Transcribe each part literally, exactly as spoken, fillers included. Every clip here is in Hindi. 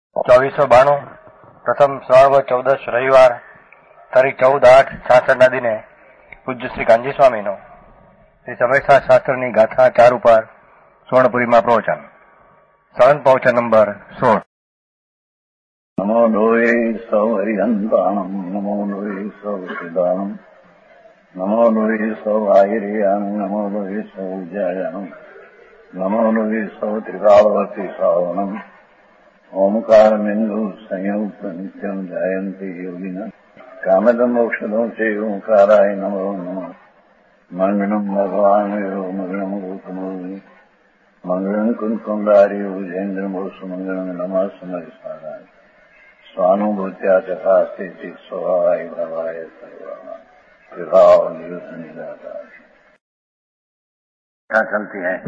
ચોવીસો બાણું પ્રથમ શ્રાવણ ચૌદશ રવિવાર તારીખ ચૌદ આઠ છાસઠના દિને પૂજ્ય શ્રી કાંજી સ્વામીનો શ્રી સમયસા શાસ્ત્રની ગાથા ચાર ઉપર સુવર્ણપુરીમાં પ્રવચન સળંગ પ્રવચન નંબર સોળ. નમો લોહે સૌ હરિહંતાણમ નમો લોહે સૌ સિદાણમ નમો લોહે સૌ આયર્યાણમ નમો લોહે સૌ ઉજાયાણમ નમો લોહે સૌ ત્રિકાળવતી શ્રાવણમ ओमकार बिंदु संयुक्त नित्यम जायंती योगिना कामदम औषधों से ओंकाराय नमो नमः. मंगलम भगवान मंगलम गौतमोनि मंगलम कुंकुंडारी उजेन्द्र मोसु मंगलम नमः समरिसाराय स्वानुभूत्या तथा स्थिति स्वभावाय भवाय सर्वा विभाव निदाता क्या चलती है.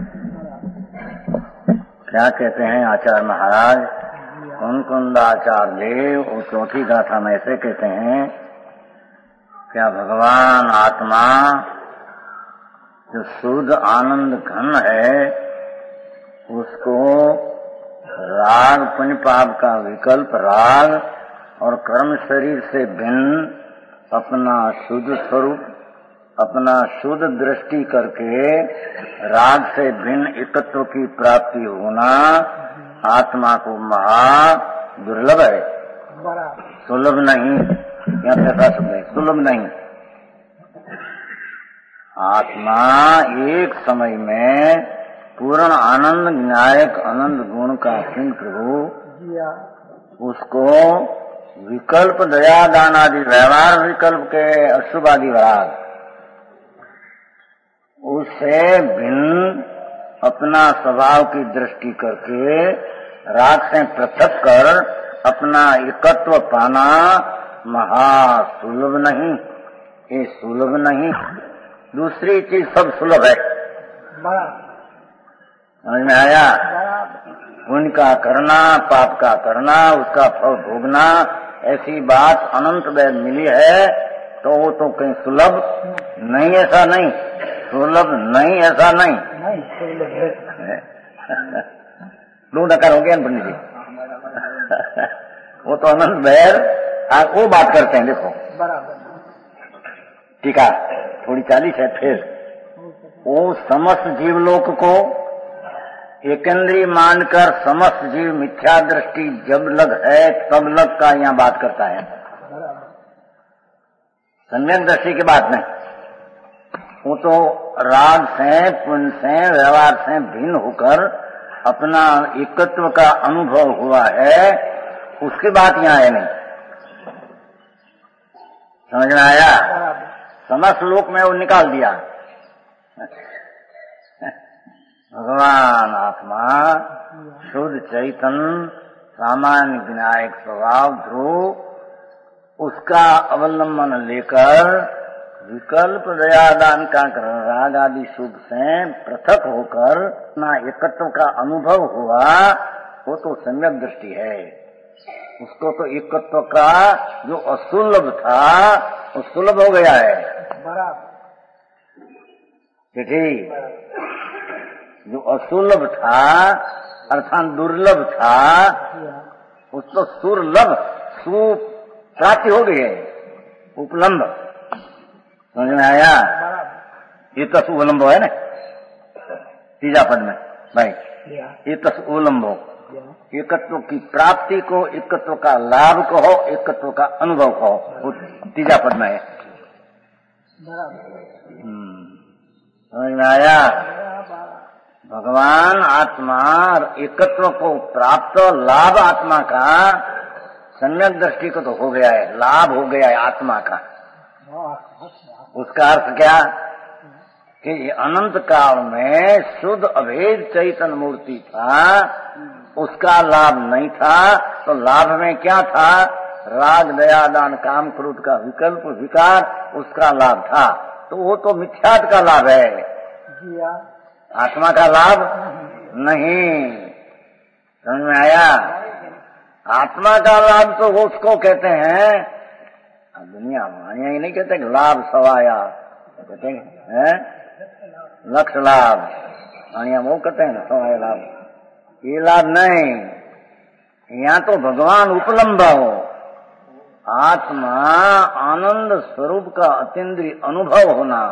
क्या कहते हैं आचार्य महाराज कुंकुंदाचार्य देव और चौथी गाथा में ऐसे कहते हैं, क्या भगवान आत्मा जो शुद्ध आनंद घन है उसको राग पुण्य पाप का विकल्प राग और कर्म शरीर से भिन्न अपना शुद्ध स्वरूप अपना शुद्ध दृष्टि करके राग से भिन्न एकत्व की प्राप्ति होना आत्मा को महा दुर्लभ है, सुलभ नहीं. या कैसा शब्द है, सुलभ नहीं. आत्मा एक समय में पूर्ण आनंद न्यायक आनंद गुण का सिंह प्रभु उसको विकल्प दया दान आदि व्यवहार विकल्प के अशुभ आदि राग उससे भिन्न अपना स्वभाव की दृष्टि करके राग से पृथक कर अपना एकत्व पाना महासुलभ नहीं. ये सुलभ नहीं. दूसरी चीज सब सुलभ है. समझ में आया. पुण्य का करना पाप का करना उसका फल भोगना ऐसी बात अनंत वेद मिली है तो वो तो कहीं सुलभ नहीं. ऐसा नहीं सुलभ नहीं, ऐसा नहीं. दो डकार हो गया पंडित जी. वो तो अनंत बैर वो बात करते हैं. देखो ठीक है, थोड़ी चालीस है. फिर वो समस्त जीवलोक को एकेंद्रीय मानकर समस्त जीव मिथ्या दृष्टि जब लग है तब लग का यहाँ बात करता है. सम्यक दृष्टि की बात नहीं. वो तो राग से पुण्य से व्यवहार से भिन्न होकर अपना एकत्व का अनुभव हुआ है, उसकी बात यहाँ है नहीं. समझ में आया. समस्त लोक में वो निकाल दिया. भगवान आत्मा शुद्ध चैतन्य सामान्य विनायक स्वभाव ध्रुव उसका अवलंबन लेकर विकल्प दयादान का राग आदि शुभ से पृथक होकर अपना एकत्व का अनुभव हुआ, वो तो सम्यक दृष्टि है. उसको तो एकत्व का जो असुलभ था वो सुलभ हो गया है. ठीक. जो असुलभ था अर्थात दुर्लभ था उसको सुलभ सु प्राप्ति हो गई है, उपलम्ब. समझ में आया. ये तस उलम्बो है ना तीजा पद में भाई. ये तस उलम्बो एकत्व की प्राप्ति को एकत्व का लाभ कहो एकत्व का अनुभव कहो तीजा पद में है. समझ में आया. भगवान आत्मा एकत्व को प्राप्त लाभ आत्मा का सम्यक दृष्टि को तो हो गया है, लाभ हो गया है आत्मा का. उसका अर्थ क्या कि अनंत काल में शुद्ध अभेद चैतन्य मूर्ति था, उसका लाभ नहीं था तो लाभ में क्या था. राग दया दान काम क्रोध का विकल्प विकार उसका लाभ था. तो वो तो मिथ्यात्व का लाभ है, आत्मा का लाभ नहीं. समझ में आया. आत्मा का लाभ तो उसको कहते हैं, दुनिया वाणिया ही नहीं कहते लाभ सवाया, कहते हैं लक्ष्य लाभ. वाणिया वो कहते हैं सवाया लाभ. ये लाभ नहीं. यहाँ तो भगवान उपलम्ब हो, आत्मा आनंद स्वरूप का अतीन्द्रिय अनुभव होना,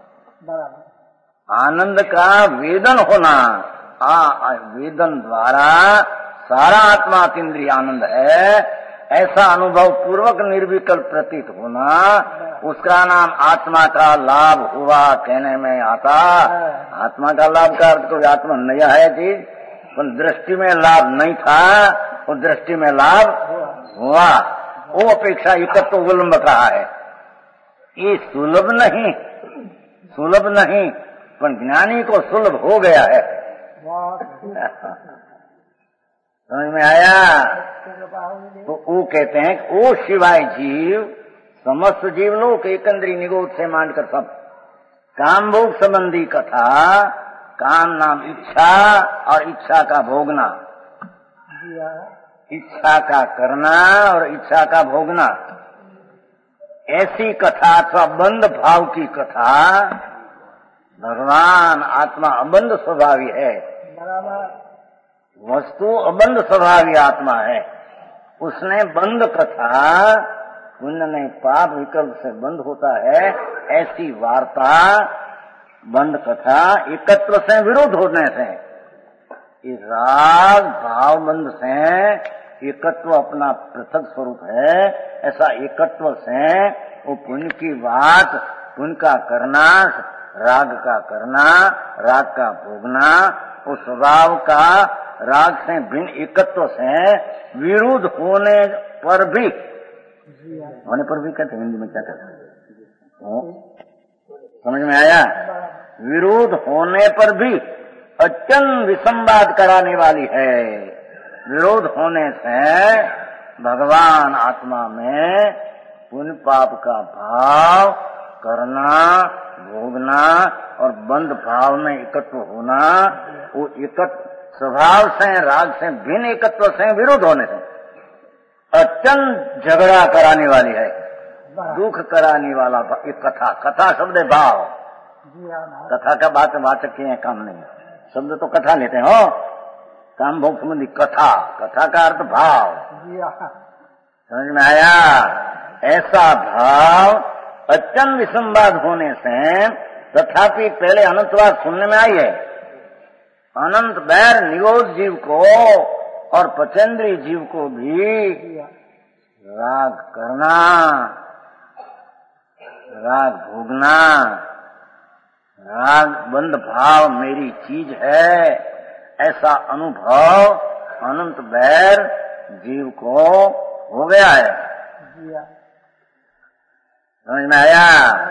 आनंद का वेदन होना, आ वेदन द्वारा सारा आत्मा अतीन्द्रिय आनंद है, ऐसा अनुभव पूर्वक निर्विकल्प प्रतीत होना, उसका नाम आत्मा का लाभ हुआ कहने में आता। आत्मा का लाभ का अर्थ कोई आत्मा नया है चीज, पर दृष्टि में लाभ नहीं था, वो दृष्टि में लाभ हुआ, वो अपेक्षा एकत्व तो विलंब कहा है। ये सुलभ नहीं, सुलभ नहीं, पर ज्ञानी को सुलभ हो गया है। समझ में आया? तो वो कहते हैं कि वो शिवाय जीव समस्त जीव लोग एकंद्री निगोद से मानकर सब काम भोग संबंधी कथा, काम नाम इच्छा और इच्छा का भोगना, इच्छा का करना और इच्छा का भोगना, ऐसी कथा अथवा बंध भाव की कथा। भगवान आत्मा अबंध स्वभावी है, वस्तु अबंध स्वभावी आत्मा है। उसने बंध कथा, पुण्य नहीं पाप विकल्प से बंध होता है, ऐसी वार्ता बंध कथा एकत्व से विरोध होने से, इस राग भाव बंध से एकत्व अपना पृथक स्वरूप है, ऐसा एकत्व से वो पुण्य की बात, पुण्य का करना, राग का करना, राग का भोगना, वो स्वभाव का राग से भिन्न एकत्व से विरोध होने पर भी, होने पर भी कहते हिंदी में क्या कहते, समझ में आया? विरोध होने पर भी अत्यंत विसंवाद कराने वाली है। विरोध होने से भगवान आत्मा में पुण्य पाप का भाव करना, भोगना और बंध भाव में एकत्व होना, वो एकत्व स्वभाव से राग से भिन्न एकत्व से विरोध होने से अत्यंत झगड़ा कराने वाली है, दुख कराने वाला एक कथा। कथा शब्द है भाव, कथा का बात वाचक के काम नहीं, शब्द तो कथा लेते हैं हो, काम भोग संबंधी कथा, कथा का अर्थ भाव। समझ में आया? ऐसा भाव अत्यंत विसंवाद होने से, तथापि पहले अनंतवाद सुनने में आई है, अनंत बैर निरोध जीव को और पचेंद्री जीव को भी राग करना, राग भोगना, राग बंध भाव मेरी चीज है, ऐसा अनुभव अनंत बैर जीव को हो गया है। समझ में आया?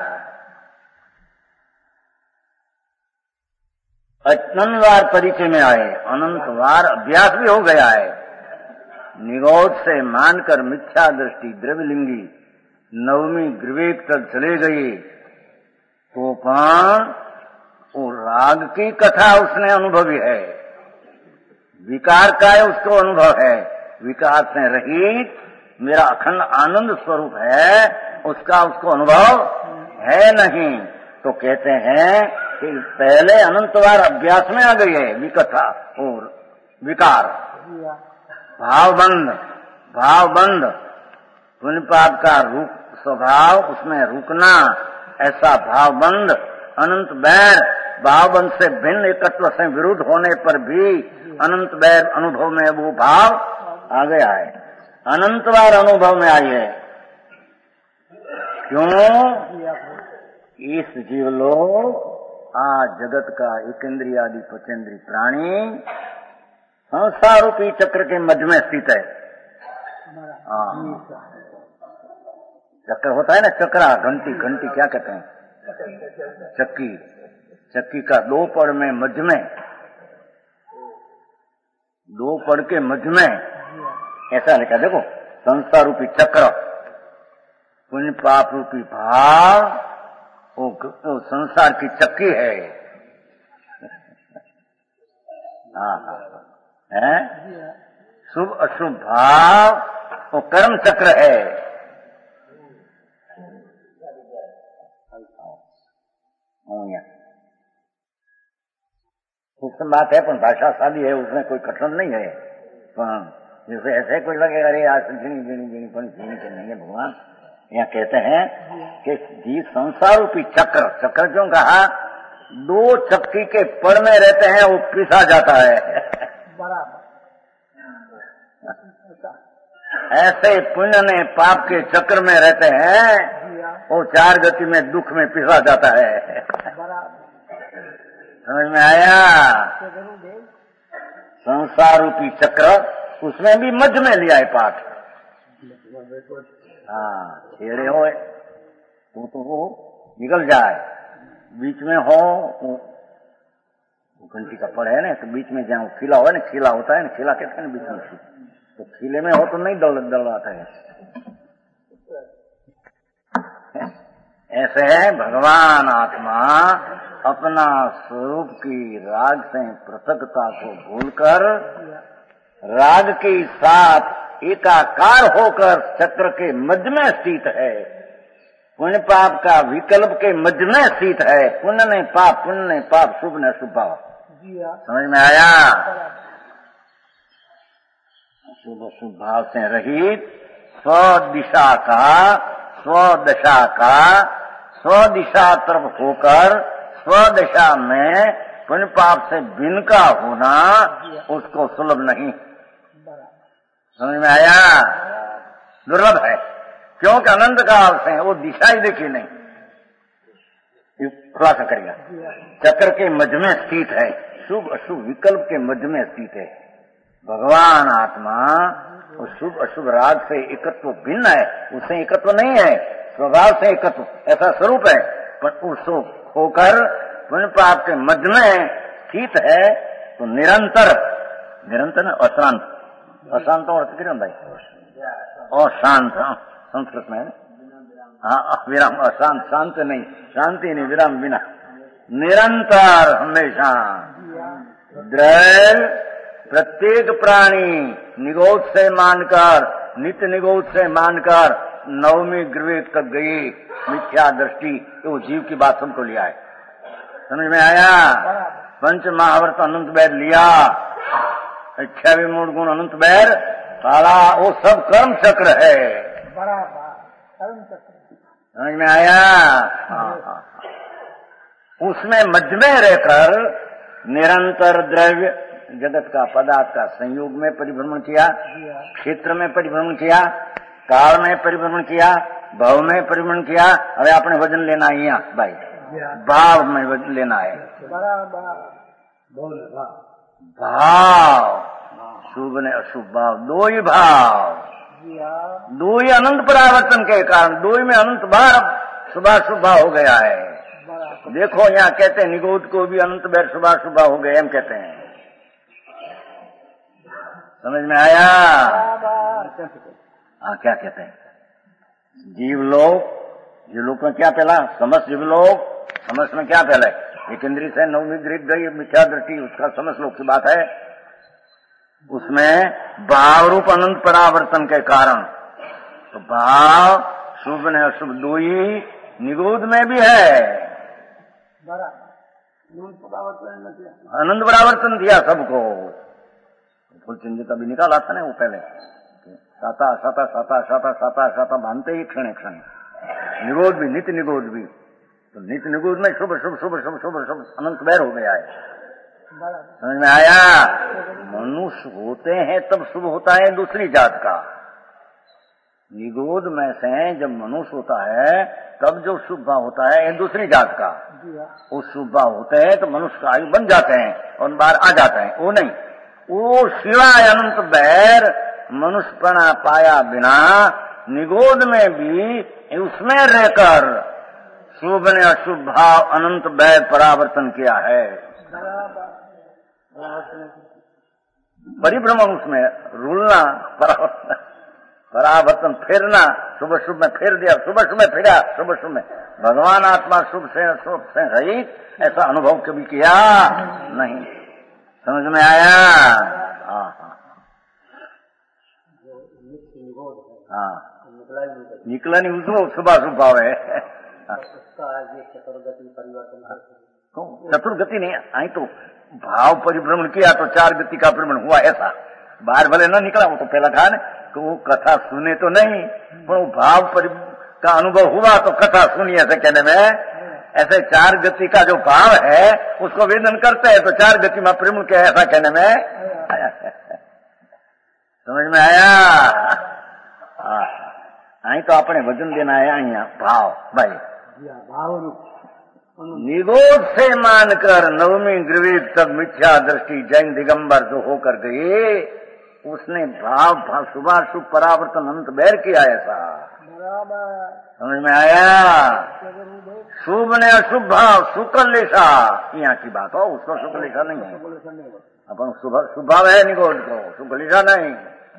अनंतवार परिचय में आए, अनंतवार अभ्यास भी हो गया है। निगोद से मानकर मिथ्या दृष्टि द्रव्यलिंगी नवमी विवेक तक चले गई, तो पान वो राग की कथा उसने अनुभवी है, विकार का उसको अनुभव है, विकार से रहित मेरा अखंड आनंद स्वरूप है, उसका उसको अनुभव है नहीं। तो कहते हैं कि पहले अनंतवार अभ्यास में आ गई है विकथा और विकार, भावबंध, भावबंध पुण्य पाप का रूप स्वभाव उसमें रुकना, ऐसा भावबंध अनंत बैर, भावबंध से भिन्न एकत्व से विरुद्ध होने पर भी अनंत बैर अनुभव में वो भाव आ गया है, अनंतवार अनुभव में आई है। क्यों? इस जीव लोग आज जगत का एक इंद्रिय आदि पचेंद्री प्राणी संसार रूपी चक्र के मध्य में स्थित है। चक्र होता है ना, चक्रा, घंटी, घंटी क्या कहते हैं, चक्की, चक्की का दो पड़ में मध्य में, दो पड़ के मध्य में ऐसा लिखा, देखो संसार रूपी चक्र, पुण्य पाप रूपी भाव, वो, वो संसार की चक्की है। हाँ, है शुभ अशुभ भाव, वो कर्म चक्र है। सूक्ष्म बात है, पर भाषा सादी है, उसमें कोई कठिन नहीं है। जैसे ऐसे कोई लगे अरे आज गिनी गिनी गिनी पर गिनी के नहीं है भगवान। यहाँ कहते हैं कि जी संसार रूपी चक्र, चक्र क्यों कहा? दो चक्की के पड़ में रहते हैं, वो पिसा जाता है। बराबर। ऐसे पुण्य ने पाप के चक्र में रहते हैं, वो चार गति में दुख में पिसा जाता है। समझ में आया? संसार रूपी चक्र, उसमें भी मध्य में लिया है पाठ। हाँ, छेड़े हो तो तो वो निकल जाए, बीच में हो वो घंटी का पड़ है ना, तो बीच में जहाँ खिला हो ना, खिला होता है ना, खिला कहते हैं ना बीच में, तो खिले में हो तो नहीं दौड़ दौड़ाता है। ऐसे है भगवान आत्मा अपना स्वरूप की राग से पृथकता को भूलकर राग के साथ एकाकार होकर चक्र के मध्य में स्थित है। पुण्य पाप का विकल्प के मध्य में स्थित है। पुण्य ने पाप, पुण्य ने पाप, शुभ ने शुभ भाव। समझ में आया? शुभ शुभ भाव से रहित स्वदिशा का, स्वदशा का, स्वदिशा तरफ होकर स्वदशा में पुण्य पाप से भिन्न का होना उसको सुलभ नहीं। समझ में आया? दुर्लभ है, क्योंकि अनंत काल से वो दिशा ही देखी नहीं। खुलासा करेगा, चक्र के मध्य में स्थित है, शुभ अशुभ विकल्प के मध्य में स्थित है। भगवान आत्मा और शुभ अशुभ राग से एकत्व भिन्न है, उससे एकत्व नहीं है, स्वभाव से एकत्व ऐसा स्वरूप है, पर उसको होकर पुण्य पाप के मध्य में स्थित है। तो निरंतर, निरंतर अशांत, अशांत और अर्थ किरण भाई, अशांत संस्कृत में, हाँ विराम, अशांत, शांत नहीं, शांति नहीं, विराम बिना, निरंतर हमेशा द्रैव प्रत्येक प्राणी निगोद से मानकर, नित्य निगोद से मानकर नवमी ग्रह तक गई मिथ्या दृष्टि, तो जीव की बात सबको लिया है। समझ में आया? पंच महावर्त अनंत बैर लिया, इच्छा विमूढ़ गुण अनंत बैर सारा, वो सब कर्म चक्र है। कर्म चक्र। समझ में आया? हाँ, हाँ। उसमें मध्य में रहकर निरंतर द्रव्य जगत का, पदार्थ का संयोग में परिभ्रमण किया, क्षेत्र में परिभ्रमण किया, काल में परिभ्रमण किया, भाव में परिभ्रमण किया। अरे आपने वजन लेना है यहाँ भाई, भाव में वजन लेना है। भाव, शुभ ने अशुभ भाव, दो ही भाव, दो ही अनंत परावर्तन के कारण, दो ही में अनंत बार शुभा शुभ भाव हो गया है। देखो यहाँ कहते हैं निगोद को भी अनंत बार शुभा शुभ भाव हो गए, हम कहते हैं। समझ में आया? हाँ, क्या कहते हैं? जीव लोग, जीव लोग में क्या पहला? समस्त जीव लोग, समस्त में क्या पहला है? एक इंद्रिय से नवमी गृह गई मिथ्या दृष्टि, उसका समस्त लोग की बात है। उसमें भाव रूप अनंत परावर्तन के कारण, तो भाव शुभ ने अशुभ दो ही निगोद में भी है। अनंत परावर्तन दिया सबको। फुल चिंजित अभी निकाला था ना वो पहले, साता साता साता साता साता साता बांधते ही क्षण क्षण, निगोद भी, नित्य निगोद भी। तो नित्य निगोद में शुभ शुभ शुभ शुभ शुभ शुभ अनंत बैर हो गया है। समझ में आया? मनुष्य होते हैं तब शुभ होता है दूसरी जात का। निगोद में से जब मनुष्य होता है तब जो शुभ भाव होता है दूसरी जात का। वो शुभ भाव होते हैं तो मनुष्य का आयु बन जाते हैं और बाहर आ जाते हैं। वो नहीं, वो सिवाय अनंत बैर मनुष्यपना पाया बिना निगोद में भी उसमें रहकर शुभ ने अशुभ भाव अनंत बैर परावर्तन किया है। परिभ्रमण उसमें रुलना, परावर्तन, परावर्तन फिरना, शुभ शुभ में फिर दिया, शुभ शुभ में फिरा, शुभ शुभ में। भगवान आत्मा शुभ से अशुभ से रहित ऐसा अनुभव कभी किया नहीं। समझ में आया? हाँ हाँ हाँ, निकला नहीं, उसको शुभ शुभ भाव है। चतुर्गति परिवर्तन, चतुर्गति नहीं आई तो भाव परिभ्रमण किया तो चार गति का परिभ्रमण हुआ ऐसा। બહાર ભલે ન નીકળા, वो तो पहला कहा ना कि वो कथा सुने तो नहीं, पर वो भाव का अनुभव हुआ तो कथा सुनी, ऐसे कहने में ऐसे चार गति का जो भाव है उसको वेदन करते हैं तो चार गति में प्रेम के ऐसा कहने में आया। समझ में आया? અહીં તો આપણે વજન દેના આયા અહીંયા ભાવ ભાઈ भाव निगोद से मानकर नवमी द्रविड तक मिथ्या दृष्टि जैन दिगंबर जो होकर गए, उसने भाव भाव शुभाशुभ परावर्तन अंत बैर किया ऐसा। समझ में आया? शुभ ने अशुभ भाव शुक्ल लेशा यहाँ की बात हो, उसको शुक्ल लेशा नहीं है, अपन शुभ भाव है निगोद को, शुक्ल लेशा नहीं।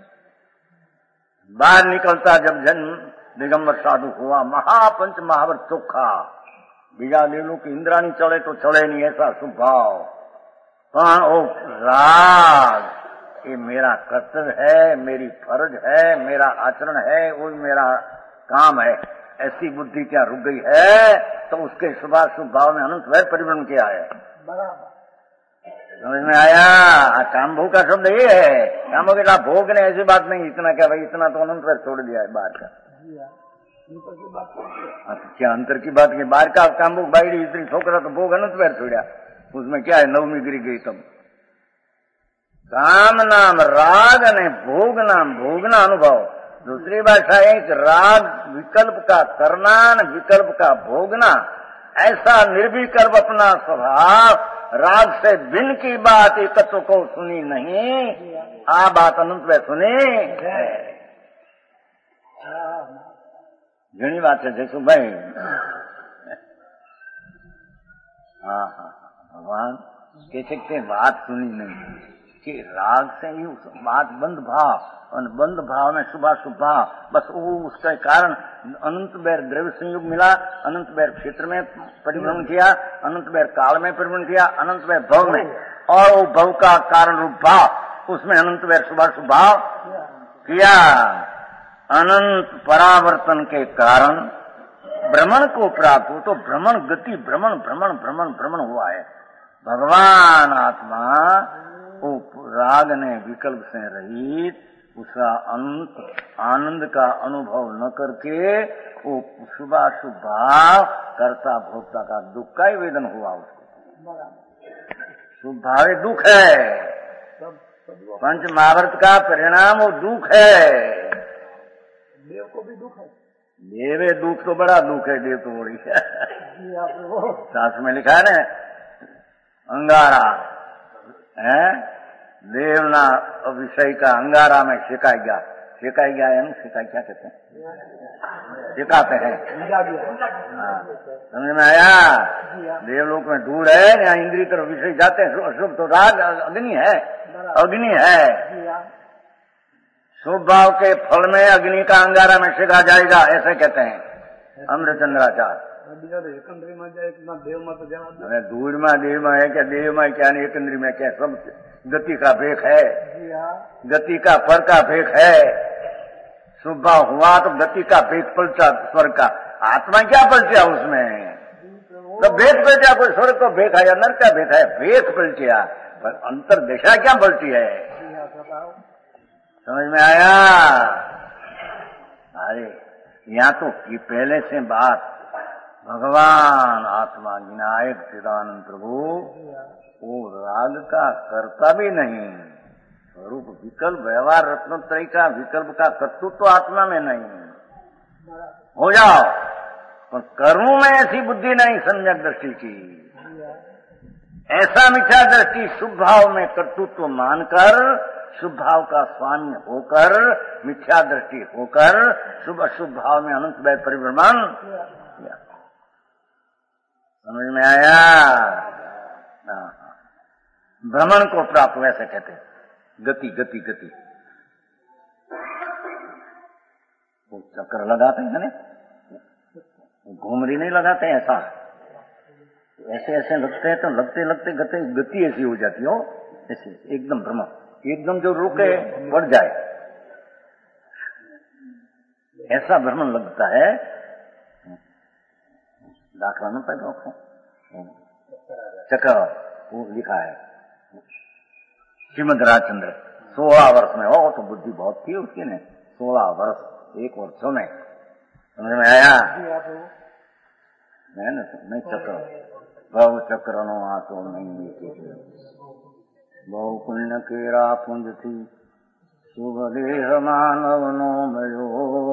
बाहर निकलता जब जन्म दिगंबर साधु हुआ, महापंच महावर चोखा, बीजा लेलो की इंद्राणी चले तो चले नहीं, ऐसा स्वभाव। पर ओ राग ये मेरा कर्तव्य है, मेरी फर्ज है, मेरा आचरण है, वो मेरा काम है, ऐसी बुद्धि क्या रुक गई है तो उसके शुभाशुभ भाव में अनंत वैर परिवर्तन किया है। समझ में आया? काम भोग का शब्द ये है, काम भोग का भोग ने ऐसी बात नहीं, इतना क्या भाई इतना तो अनंत वैर छोड़ दिया है बाहर का। क्या अंतर की बात की, बाहर का काम भोग बाई इतनी छोकरा तो भोग अनंत वैर छोड़ा, उसमें क्या है, नवमी गिरी गई तब। काम नाम राग ने भोग नाम भोगना अनुभव। दूसरी भाषा एक राग विकल्प का करना, विकल्प का भोगना, ऐसा निर्विकल्प अपना स्वभाव, राग से भिन्न की बात एकत्व को सुनी नहीं, आ बात अनंत में सुनी है। घनी बात है जैसु भाई। हाँ हाँ भगवान कह सकते बात सुनी नहीं कि राग से ही बात बंद भाव, और बंद भाव में शुभाशुभ भाव, बस वो उसका कारण अनंत बैर द्रव्य संयोग मिला, अनंत बैर क्षेत्र में परिभ्रमण किया, अनंत बैर काल में परिभ्रमण किया, अनंत बैर भव में, और वो भव का कारण रूप भाव उसमें अनंत बैर शुभाशुभ भाव किया। अनंत परावर्तन के कारण भ्रमण को प्राप्त हो तो भ्रमण गति भ्रमण भ्रमण भ्रमण भ्रमण हुआ है। भगवान आत्मा वो राग ने विकल्प से रहित उसका अंत आनंद का अनुभव न करके वो शुभाशुभ भाव कर्ता भोक्ता का दुख का ही वेदन हुआ उसको। शुभ भाव दुख है, पंच महावर्त का परिणाम वो दुख है। देव को भी दुख है, देवे दुख तो बड़ा दुख है, देव तो बड़ी है। शास्त्र में लिखा है ना, अंगारा है देवना विषय का अंगारा में सिखाई गया, सिखाई गया है ना, सिखाई क्या कहते हैं, सिखाते हैं। हाँ समझ में आया? देवलोक में धूल है, यहाँ इंद्रिय तरफ विषय जाते हैं, अशुभ तो राग अग्नि है, अग्नि है। शुभ भाव के फल में अग्नि का अंगारा में सिखा जाएगा, ऐसे कहते हैं अमृतचंद्राचार्य। एकंदरी में जाए देव में तो अरे धूल में देव में है क्या, देव में क्या नहीं, एकंदरी में क्या, सब गति का भेख है, गति का पर का भेख है। शुभ भाव हुआ तो गति का भेख पलटा स्वर्ग का, आत्मा क्या पलटिया उसमें, तो भेख पलटिया, कोई स्वर्ग को भेख है या नर्क का भेख है, भेख पलटिया, पर अंतर दिशा क्या पलटी है। समझ में आया? अरे यहाँ तो ये पहले से बात, भगवान आत्मा विनायक चिदानंद प्रभु वो राग का कर्ता भी नहीं, स्वरूप विकल्प व्यवहार रत्नत्रय का विकल्प का कर्तृत्व तो आत्मा में नहीं। हो जाओ पर कर्मों में ऐसी बुद्धि नहीं सम्यक दृष्टि की, ऐसा मिथ्या दृष्टि शुभ भाव में कर्तृत्व मानकर, शुभ भाव का स्वामी होकर, मिथ्या दृष्टि होकर शुभ अशुभ भाव में अनंत वै परिभ्रमण। समझ में आया? भ्रमण को प्राप्त वैसे कहते हैं, गति गति गति। वो चक्कर लगाते हैं ना, घूमरी नहीं लगाते ऐसा, ऐसे ऐसे लगते हैं तो लगते लगते गति गति ऐसी हो जाती हो, ऐसे एकदम भ्रमण, एकदम जो रुके बढ़ जाए, ऐसा भ्रमण लगता है। दाखला न पैदा चक्र वो लिखा है श्रीमद राजचंद्र सोलह वर्ष में हो तो बुद्धि बहुत थी उसकी ने, सोलह वर्ष एक वर्षों में, समझ में आया? नहीं नहीं चक्र बहु चक्र नो आतो नहीं, बहु पुण्य केरा पुंज थी शुभ देह मानव नो मयो।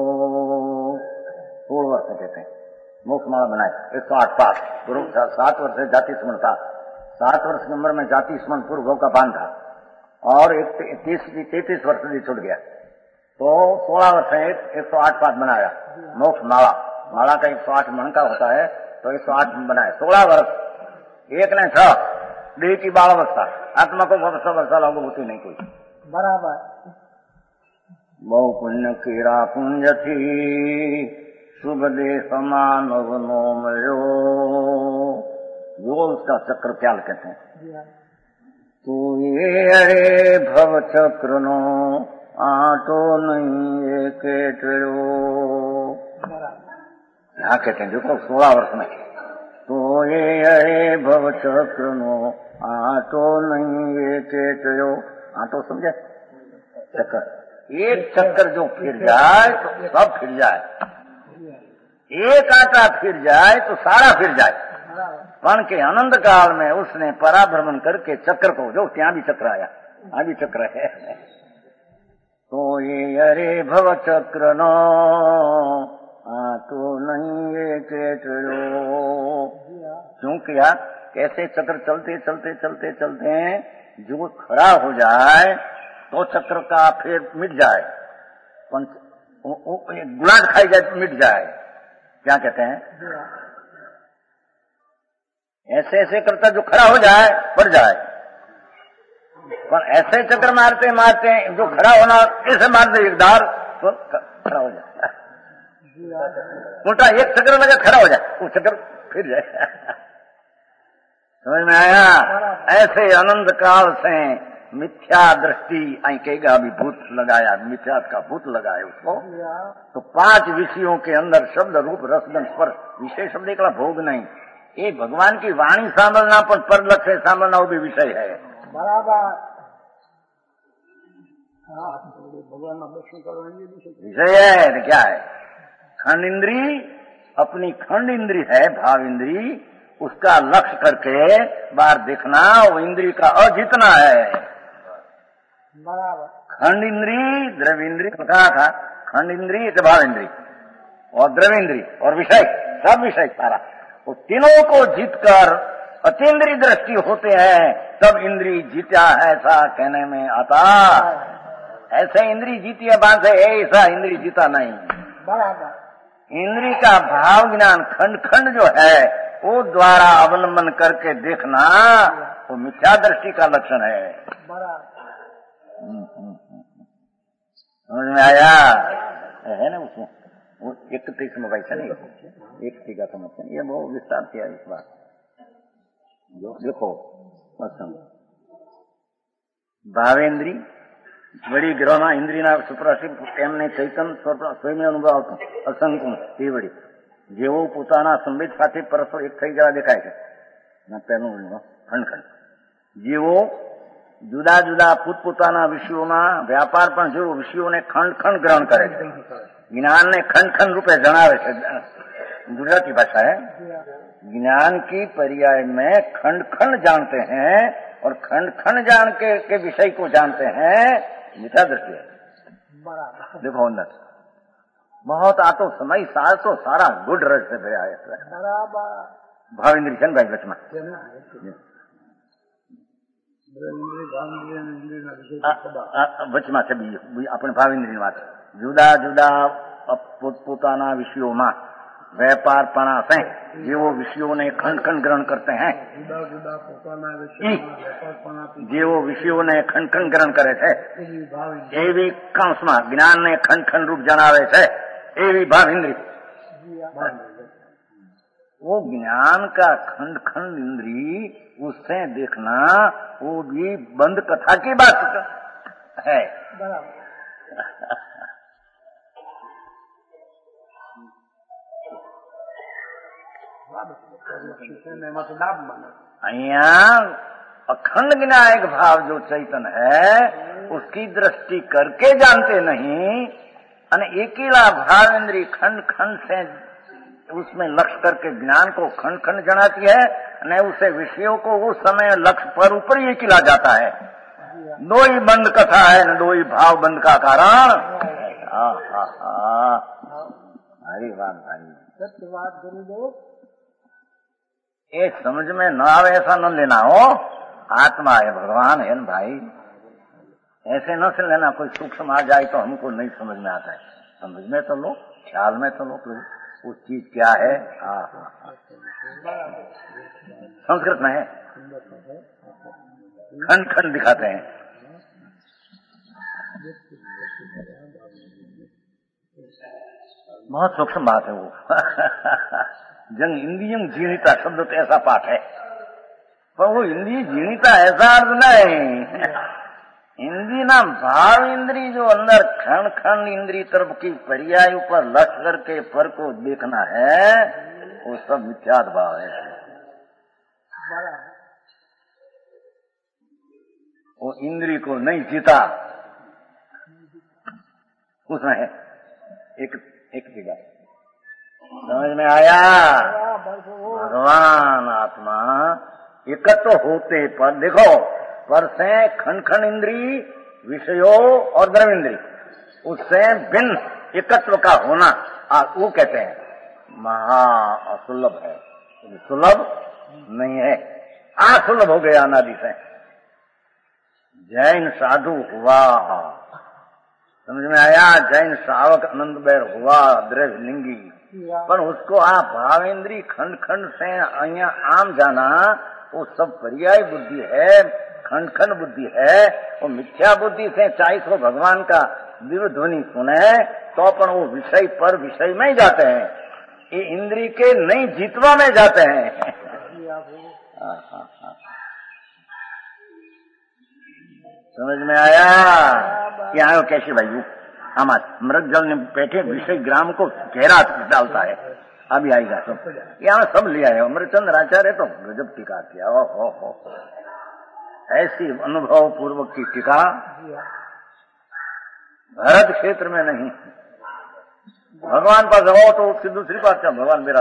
सोलह वर्ष कहते हैं मोक्ष माला बनाए, एक सौ आठ पास पूर्व, सात वर्ष से जाति स्मरण था, सात वर्ष की उम्र में जाति स्मरण पूर्व का बांध था, और एक तीस तैतीस वर्ष भी छूट गया, तो सोलह वर्ष में एक सौ आठ पास बनाया मोक्ष माला। माला का एक सौ आठ मन का होता है, तो एक सौ आठ बनाए। सोलह वर्ष एक ने छह देह की बाल अवस्था, आत्मा को वर्षा वर्षा लागू होती नहीं कोई, बराबर। बहु पुण्य केरा पुंज थी शुभ देह मानव नो मयो। वो उसका चक्र क्या कहते हैं? तू ये अरे भव चक्र नो आटो नहीं एक यहाँ कहते हैं देखो सोलह वर्ष में, तो ये अरे भव चक्र नो आटो नहीं एक आटो समझे चक्कर, एक चक्कर जो फिर जाए तो सब फिर जाए, एक आटा फिर जाए तो सारा फिर जाए। पण के अनंत काल में उसने पराभ्रमण करके चक्र को, जो ત્યાં भी चक्र आया, यहाँ भी चक्र है, तो ये अरे भव चक्र नो आटो नहीं एक क्यों किया? कैसे चक्र चलते चलते चलते चलते जो खड़ा हो जाए तो चक्र का फिर मिट जाए, गुलाट खाई जाए तो मिट जाए, क्या कहते हैं? ऐसे ऐसे करता जो खड़ा हो जाए बढ़ जाए, पर ऐसे चक्कर मारते मारते जो खड़ा होना ऐसे मार दे एक डार तो खड़ा हो जाए, उल्टा एक चक्कर लगा खड़ा हो जाए वो चक्कर फिर जाए। समझ में आया? ऐसे अनंत काल से मिथ्या दृष्टि आई कहेगा अभी भूत लगाया, मिथ्या का भूत लगाया उसको, तो पांच विषयों के अंदर शब्द रूप रसगन स्पर्श, विषय शब्द एकला भोग नहीं, ये भगवान की वाणी सांभळना पर पर लक्ष्य सांभळना वो भी विषय है, बराबर। भगवान दर्शन करवाएंगे विषय है। तो क्या है? खंड इंद्री अपनी खंड इंद्री है, भाव इंद्री, उसका लक्ष्य करके बाहर देखना, वो इंद्री का अजितना है, बराबर। खंड इंद्री द्रव्य इंद्री कहा था, खंड इंद्री तो भाव इंद्री और द्रव्य इंद्री और विषय, सब विषय सारा, वो तीनों को जीतकर अतीन्द्रिय दृष्टि होते हैं, तब इंद्री जीता है ऐसा कहने में आता। ऐसे इंद्री जीती है बात है, ऐसा इंद्री जीता नहीं, बराबर। इंद्री का भाव ज्ञान खंड खंड जो है वो द्वारा अवलंबन करके देखना, वो मिथ्या दृष्टि का लक्षण है। बराबर। समझ में आया? है ना उसमें वो इकतीस में वैसा नहीं, एक टीका समझते ये बहुत विस्तार किया इस बात। जो देखो भावेन्द्री वड़ी ग्रहना इंद्रियना સુપ્રાશિપ એમને ચૈતન સ્વયં અનુભવ આવતો અસંકુણ એ વળી જેવો પોતાના સંવેદ સાથે પરસ્પર એક થઈ જવા દેખાય છે, પહેલું ખંડખંડ જેવો જુદા જુદા પોતપોતાના વિષયોમાં વ્યાપાર પણ જેવો વિષયોને ખંડ ખંડ ગ્રહણ કરે છે, જ્ઞાનને ખંડ ખંડ રૂપે જણાવે છે, गुजराती भाषा है, ज्ञान की पर्याय में खंड खंड जानते हैं और खंड खंड जान के, के विषय को जानते हैं, मिथ्या दृष्टि है। देखो अंदर बहुत आतो समय साल तो सारा गुड रस से भया है, भाव इंद्री छन भाई बचमा વચમાં છે બીજું આપણે ભાવેન્દ્રની વાત, જુદા જુદા પોતપોતાના વિષયોમાં વેપારપણા છે, જેવો વિષયોને ખંડ ખંડ ગ્રહણ કરते हैं, જુદા જુદા પોતાના વિષયોમાં વેપારપણાથી જેવો વિષયોને ખંડ ખંડ ગ્રહણ કરે છે, એવી કાંસમાં જ્ઞાનને ખંડ ખંડ રૂપ જણાવે છે, એવી ભાવેન્દ્રી। वो ज्ञान का खंड खंड इंद्री उससे देखना वो भी बंद कथा की बात है। અહીંયા અખંડ જ્ઞાયક भाव जो चैतन है उसकी दृष्टि करके जानते नहीं, અને એકેલા भाव इंद्री खंड खंड से उसमें लक्ष्य करके ज्ञान को खंड खंड जनाती है, और उसे विषयों को उस समय लक्ष्य पर ऊपर ही एकेला जाता है। दो ही बंद कथा है न दो ही भाव बंद का कारण। हरी बात भाई, सत्य बात गुरुदेव। ये समझ में न आवे ऐसा न लेना हो, आत्मा है, भगवान है न भाई, ऐसे न से लेना। कोई सूक्ष्म आ जाए तो हमको नहीं समझ में आता है, समझ में तो लो, ख्याल में तो लो कि वो चीज क्या है। हाँ हाँ हाँ, संस्कृत में है, खंड खंड दिखाते हैं। बहुत सूक्ष्म बात है वो। जंग इंद्रियम जीर्णिता शब्द तो ऐसा पाठ है, पर वो इंद्रिय जीर्णिता ऐसा अर्थ नहीं। इंद्री ना भाव इंद्री जो अंदर खंड खंड इंद्री तरफ की पर्याय पर लक्ष्य करके पर को देखना है, वो सब मिथ्यात्व भाव है। वो इंद्री को नहीं जीता, उसमें है एक एक जगह समझ में आया। भगवान आत्मा एकत्र होते पर देखो, पर से खंड खंड इंद्री विषयों और द्रव इंद्री उससे भिन्न एकत्व का होना, आ, वो कहते हैं महा असुलभ है, सुलभ नहीं है, असुलभ हो गया अनादि से। जैन साधु हुआ, समझ में आया, जैन श्रावक अनंत बैर हुआ द्रव्य लिंगी, पर उसको आप भावेंद्री खंड खंड से अहिया आम जाना, वो सब पर्याय बुद्धि है, खंड खंड बुद्धि है। वो मिथ्या बुद्धि से चाहे तो भगवान का दिव्य ध्वनि सुने तो अपन वो विषय पर विषय में ही जाते हैं, ये इंद्री के नहीं जीतवा में जाते हैं। हाँ हाँ हाँ, समझ में आया क्या है कैसे भाई। हम मृग जल में बैठे विषय ग्राम को गहरा डालता है, अभी आएगा सब, यहाँ सब लिया है। अमृतचंद्र आचार्य तो गजब टीका किया, ओ हो हो, ऐसी अनुभव पूर्वक की टीका भरत क्षेत्र में नहीं। भगवान पास जाओ तो उसकी दूसरी बात क्या, भगवान मेरा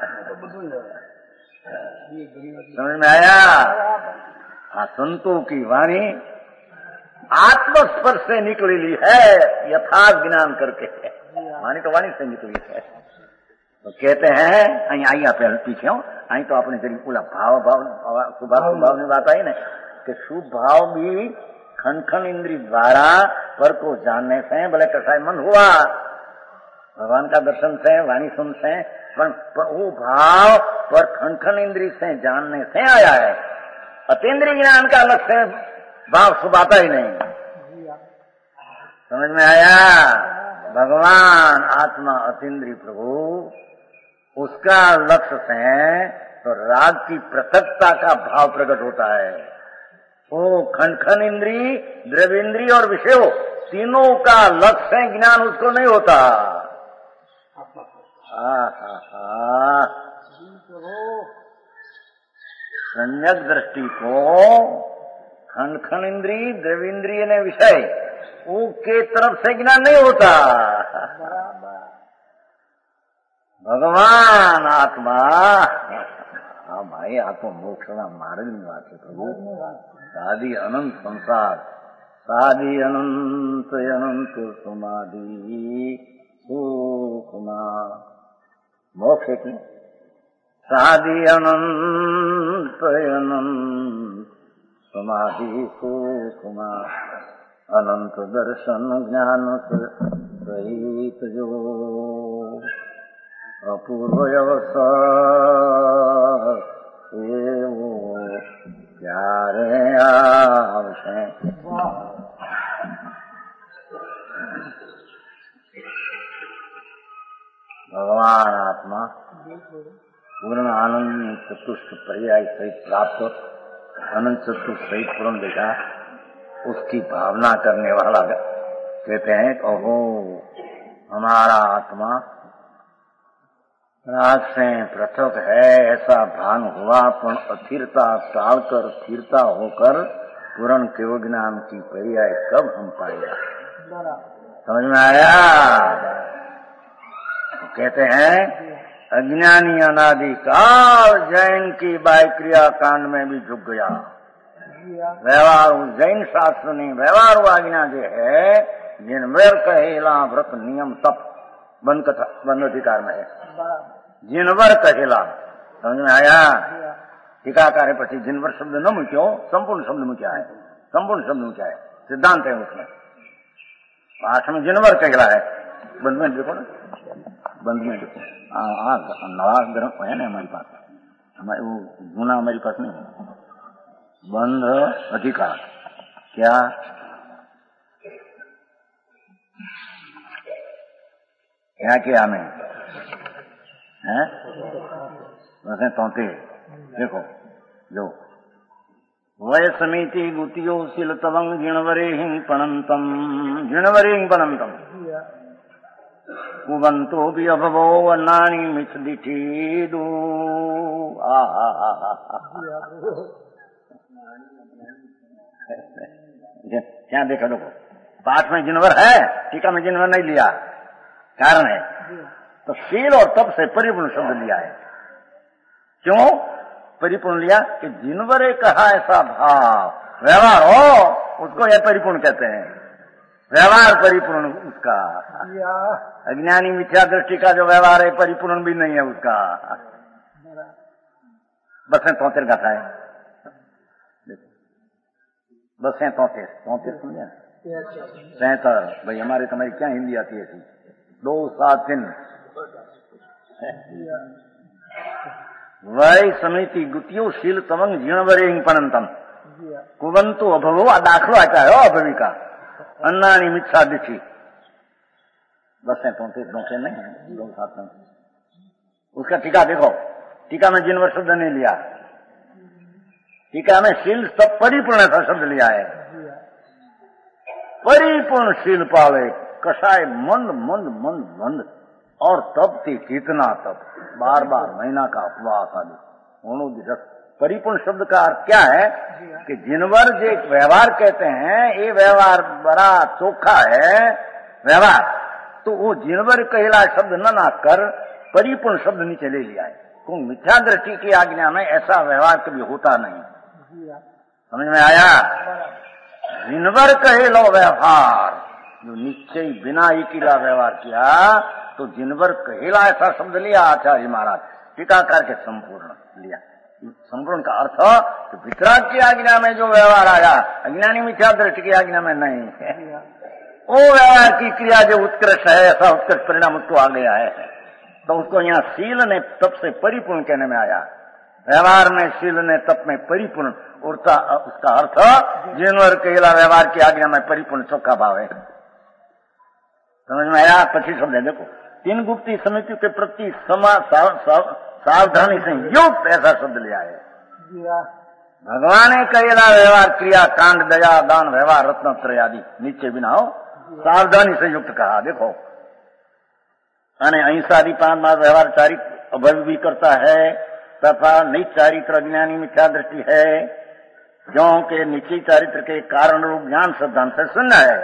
समझ में आया। हाँ, संतों की वाणी आत्मस्पर्श से निकली है, यथार्थ ज्ञान करके, वाणी तो वाणी से निकली है। तो कहते हैं आई आई आप पीछे हो आई तो आपने जरिए पूरा भाव भाव सुभाव सुभाव में बात आई ना, कि शुभ भाव भी खंड खंड इंद्री द्वारा पर को जानने से भले कसाई मन हुआ, भगवान का दर्शन से वाणी सुन से, पर, पर वो भाव पर खंड खंड इंद्री से जानने से आया है। अतीन्द्रिय ज्ञान का अलग से भाव सुभाता ही नहीं। समझ में आया। भगवान आत्मा अतीन्द्रिय प्रभु, उसका लक्ष्य से तो राग की पृथकता का भाव प्रकट होता है। वो खंड खंड इंद्री, द्रव्येंद्री और विषयों तीनों का लक्ष्य है, ज्ञान उसको नहीं होता। सम्यक दृष्टि को खंड खंड इंद्री, द्रव्येंद्रिय ने विषय के तरफ से ज्ञान नहीं होता। भगवान आत्मा, हाँ भाई आप तो मोक्ष ना मार्ग में बात है प्रभु। साधी अनंत संसार, साधी अनंत अनंत समाधि सुखमा मोक्ष की, साधी अनंत अनंत समाधि सुखमा अनंत दर्शन ज्ञान सहित जो अपूर्व अवसर वो प्यारे आवश्य। भगवान आत्मा पूर्ण आनंद चतुष्ट पर्याय सहित प्राप्त, अनंत चतुष्ट सहित पूर्ण देखा, उसकी भावना करने वाला कहते हैं ओहो हमारा आत्मा राग से पृथक है, ऐसा भान हुआ, पर अस्थिरता टालकर स्थिरता होकर पूर्ण केव ज्ञान की पर्याय कब हम पाएगा? बराबर। समझ में आया? तो कहते हैं अज्ञानी अनादि काल जैन की बाय क्रिया कांड में भी झुक गया। व्यवहार जैन शास्त्र ने व्यवहार आज्ञा जो है जिन वर कहेला व्रत नियम तप बंद कथा बंद अधिकार में है। जिनवर कहेला समझ में आया? टीकाकार है પછી जिनवर शब्द न મૂક્યો, संपूर्ण शब्द મૂક્યા है, संपूर्ण शब्द મૂક્યા है, सिद्धांत है उसमें। पाठ में जिनवर कहेला है, बंद में देखो ना, बंद में देखो। हाँ नवा ग्रंथ है ना हमारे पास, हमारे वो गुना हमारे पास नहीं है। बंध अधिकार क्या क्या किया हमें है? वैसे तोते देखो जो वय समिति गुतियो शिल तवंग जिणवरे हिंग पणंतम जिणवरे हिंग पणंतम कुवंतो भी अभवो अन्नानी मिछ दिठी दो। क्या देखो देखो पाठ में जिनवर है, टीका में जिनवर नहीं लिया, कारण है तो शील और तप से परिपूर्ण शब्द लिया है। क्यों परिपूर्ण लिया? कि जिनवरे कहा ऐसा भाव व्यवहार हो उसको यह परिपूर्ण कहते हैं। व्यवहार परिपूर्ण उसका, अज्ञानी मिथ्या दृष्टि का जो व्यवहार है परिपूर्ण भी नहीं है उसका। बस में तोतेर गाथा है, बस है तोतेर तोतेर समझे सैतर। भाई हमारे तुम्हारी क्या हिंदी आती है? दो सात दिन वय समिति गुतियो शील तमंग जीणवरे पनंतम कुवंतु अभवो। आ दाखलो आता है अभवी का अन्नानी मिच्छा दिखी। बस है तोते तोते नहीं है, दो सात में उसका टीका देखो, टीका में जिनवर शब्द नहीं लिया, टीका में शील सब परिपूर्ण ऐसा शब्द लिया है। परिपूर्ण शील पावे कषाय मंद मंद मंद मंद और तब थी कितना तब बार बार महीना का उपवास आदि। परिपूर्ण शब्द का अर्थ क्या है? कि जिनवर जो व्यवहार कहते हैं ये व्यवहार बड़ा चोखा है व्यवहार, तो वो जिनवर कहला शब्द न ना कर परिपूर्ण शब्द नीचे ले लिया है। क्यों? मिथ्या दृष्टि की आज्ञा में ऐसा व्यवहार कभी होता नहीं। समझ में आया? जिनवर कहे लो व्यवहार जो निश्चय बिना इकीला व्यवहार किया तो जिनवर कहेला ऐसा शब्द लिया आचार्य महाराज टीकाकार के संपूर्ण लिया। संपूर्ण का अर्थ तो वितराग की आज्ञा में जो व्यवहार आया अज्ञानी मिथ्या दृष्टि की आज्ञा में नहीं है, वो व्यवहार की क्रिया जो उत्कृष्ट है ऐसा उत्कृष्ट परिणाम उसको आ गया है, तो उसको यहाँ शील ने तप से परिपूर्ण कहने में आया। व्यवहार में शील ने तप में परिपूर्ण, उड़ता उसका अर्थ जिनवर कहेला व्यवहार की आज्ञा में परिपूर्ण चौखा भाव है। समझ में आया? पच्चीस शब्द है देखो, तीन गुप्ती समिति के प्रति समा सावधानी से युक्त ऐसा शब्द लिया है। भगवान ने कहेला व्यवहार क्रिया कांड दया दान व्यवहार रत्नत्रय आदि नीचे बिना हो सावधानी से युक्त कहा। देखो અને અહિંસાદી પાંચ व्यवहार चारित्र अभव भी करता है तथा निज चारित्र अज्ञानी मिथ्या दृष्टि है, क्योंकि निश्चय चारित्र के कारण रूप ज्ञान सिद्धांत से सुनना है।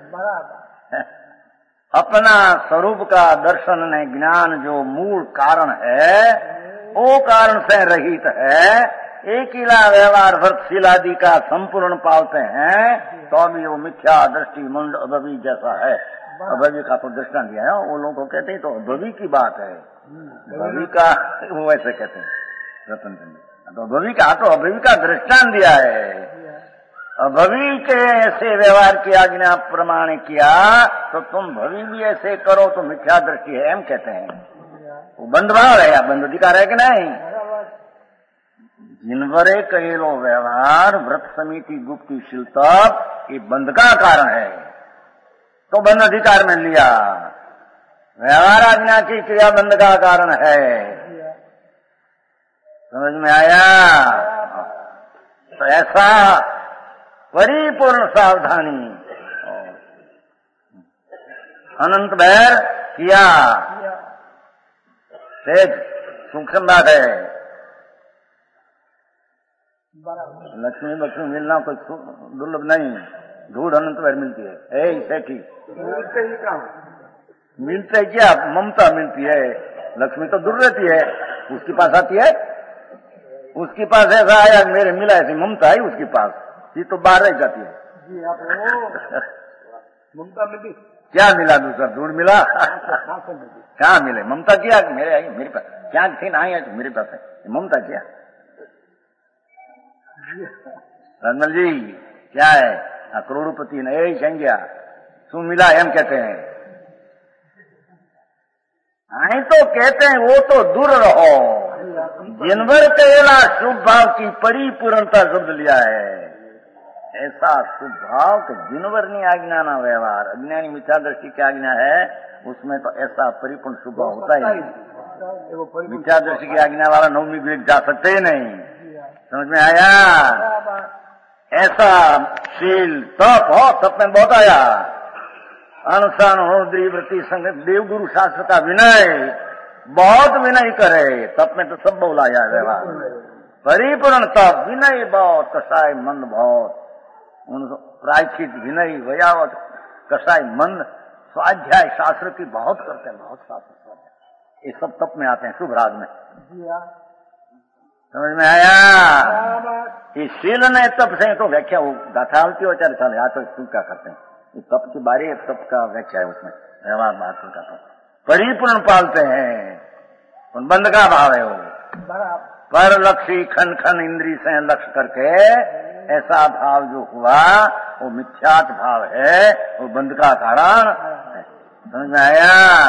अपना स्वरूप का दर्शन ने ज्ञान जो मूल कारण है वो कारण से रहित है, एक ही व्यवहार व्रतशीलादि का संपूर्ण पालते हैं तो भी वो मिथ्या दृष्टि मुंड अभवी जैसा है। अभवी का तो दृष्टांत दिया है, वो लोगों को कहते हैं तो अभवी की बात है, अभवी का वो ऐसे कहते हैं रतन चंद्र, तो अभवी का तो अभवी का दृष्टांत दिया है। अभवी के ऐसे व्यवहार की आज्ञा प्रमाण किया तो तुम भवी भी ऐसे करो तो मिथ्या दृष्टि है, हम कहते हैं वो बंद भाव है या बंद अधिकार है कि नहीं? जिनवरे कहेलो व्यवहार व्रत समिति गुप्ती शीलता ये बंद का कारण है, तो बंद अधिकार में लिया। व्यवहार आज्ञा की क्रिया बंद का कारण है। समझ में आया? तो ऐसा परिपूर्ण सावधानी अनंत बैर किया। तेज सूक्ष्म बात है। लक्ष्मी लक्ष्मी मिलना कोई दुर्लभ नहीं, धूढ़ अनंत बार मिलती है। ए सेठी मिलते क्या, ममता मिलती है। लक्ष्मी तो दूर रहती है, उसके पास आती है, उसके पास ऐसा आया मेरे मिला, ऐसी ममता है उसके पास, ये तो बाहर रह जाती है। जी आप ममता मिली, क्या मिला दूसरा, दूर मिला क्या मिले, ममता क्या मेरे आई मेरे पास, क्या थी ना आई मेरे पास है, ममता क्या। रंगल जी क्या है, करोड़पति ने यही संज्ञा तू मिला एम कहते हैं, आई तो कहते हैं वो तो दूर रहो, जिनवर केला शुभ भाव की परिपूर्णता शब्द लिया है। ऐसा शुभ भाव कि जिनवर नहीं आज्ञा ना व्यवहार, अज्ञानी मिथ्या दृष्टि की आज्ञा है, उसमें तो ऐसा परिपूर्ण शुभ भाव होता ही। मिथ्या दृष्टि की आज्ञा वाला नवमी विवेक जा सकते ही नहीं। समझ में आया, ऐसा शील तप हो, तप में बहुत आया, अनुष्ठान होद्री व्रति संग देवगुरु शास्त्र का विनय, बहुत विनय करे, तप में तो सब बोलाया व्यवहार, परिपूर्ण तप, विनय बहुत, कसाय मंद बहुत, उन प्रायचित विनय वयावत कसाय मंद, स्वाध्याय शास्त्र की बहुत करते हैं, बहुत शास्त्र स्वाध्याय, ये सब तप में आते हैं, शुभ राग में। समझ में आया, ये शील ने तप से तो व्याख्या हो गाथा होती हो, चाहे चले, तो तुम क्या करते हैं, ये तप की बारी तप का व्याख्या है, उसमें व्यवहार बात का तो परिपूर्ण पालते हैं, उन बंद का भाव है वो, पर लक्ष्य खन खन इंद्री से लक्ष्य करके ऐसा भाव जो हुआ वो मिथ्यात भाव है, वो बंद का कारण है। समझ में आया,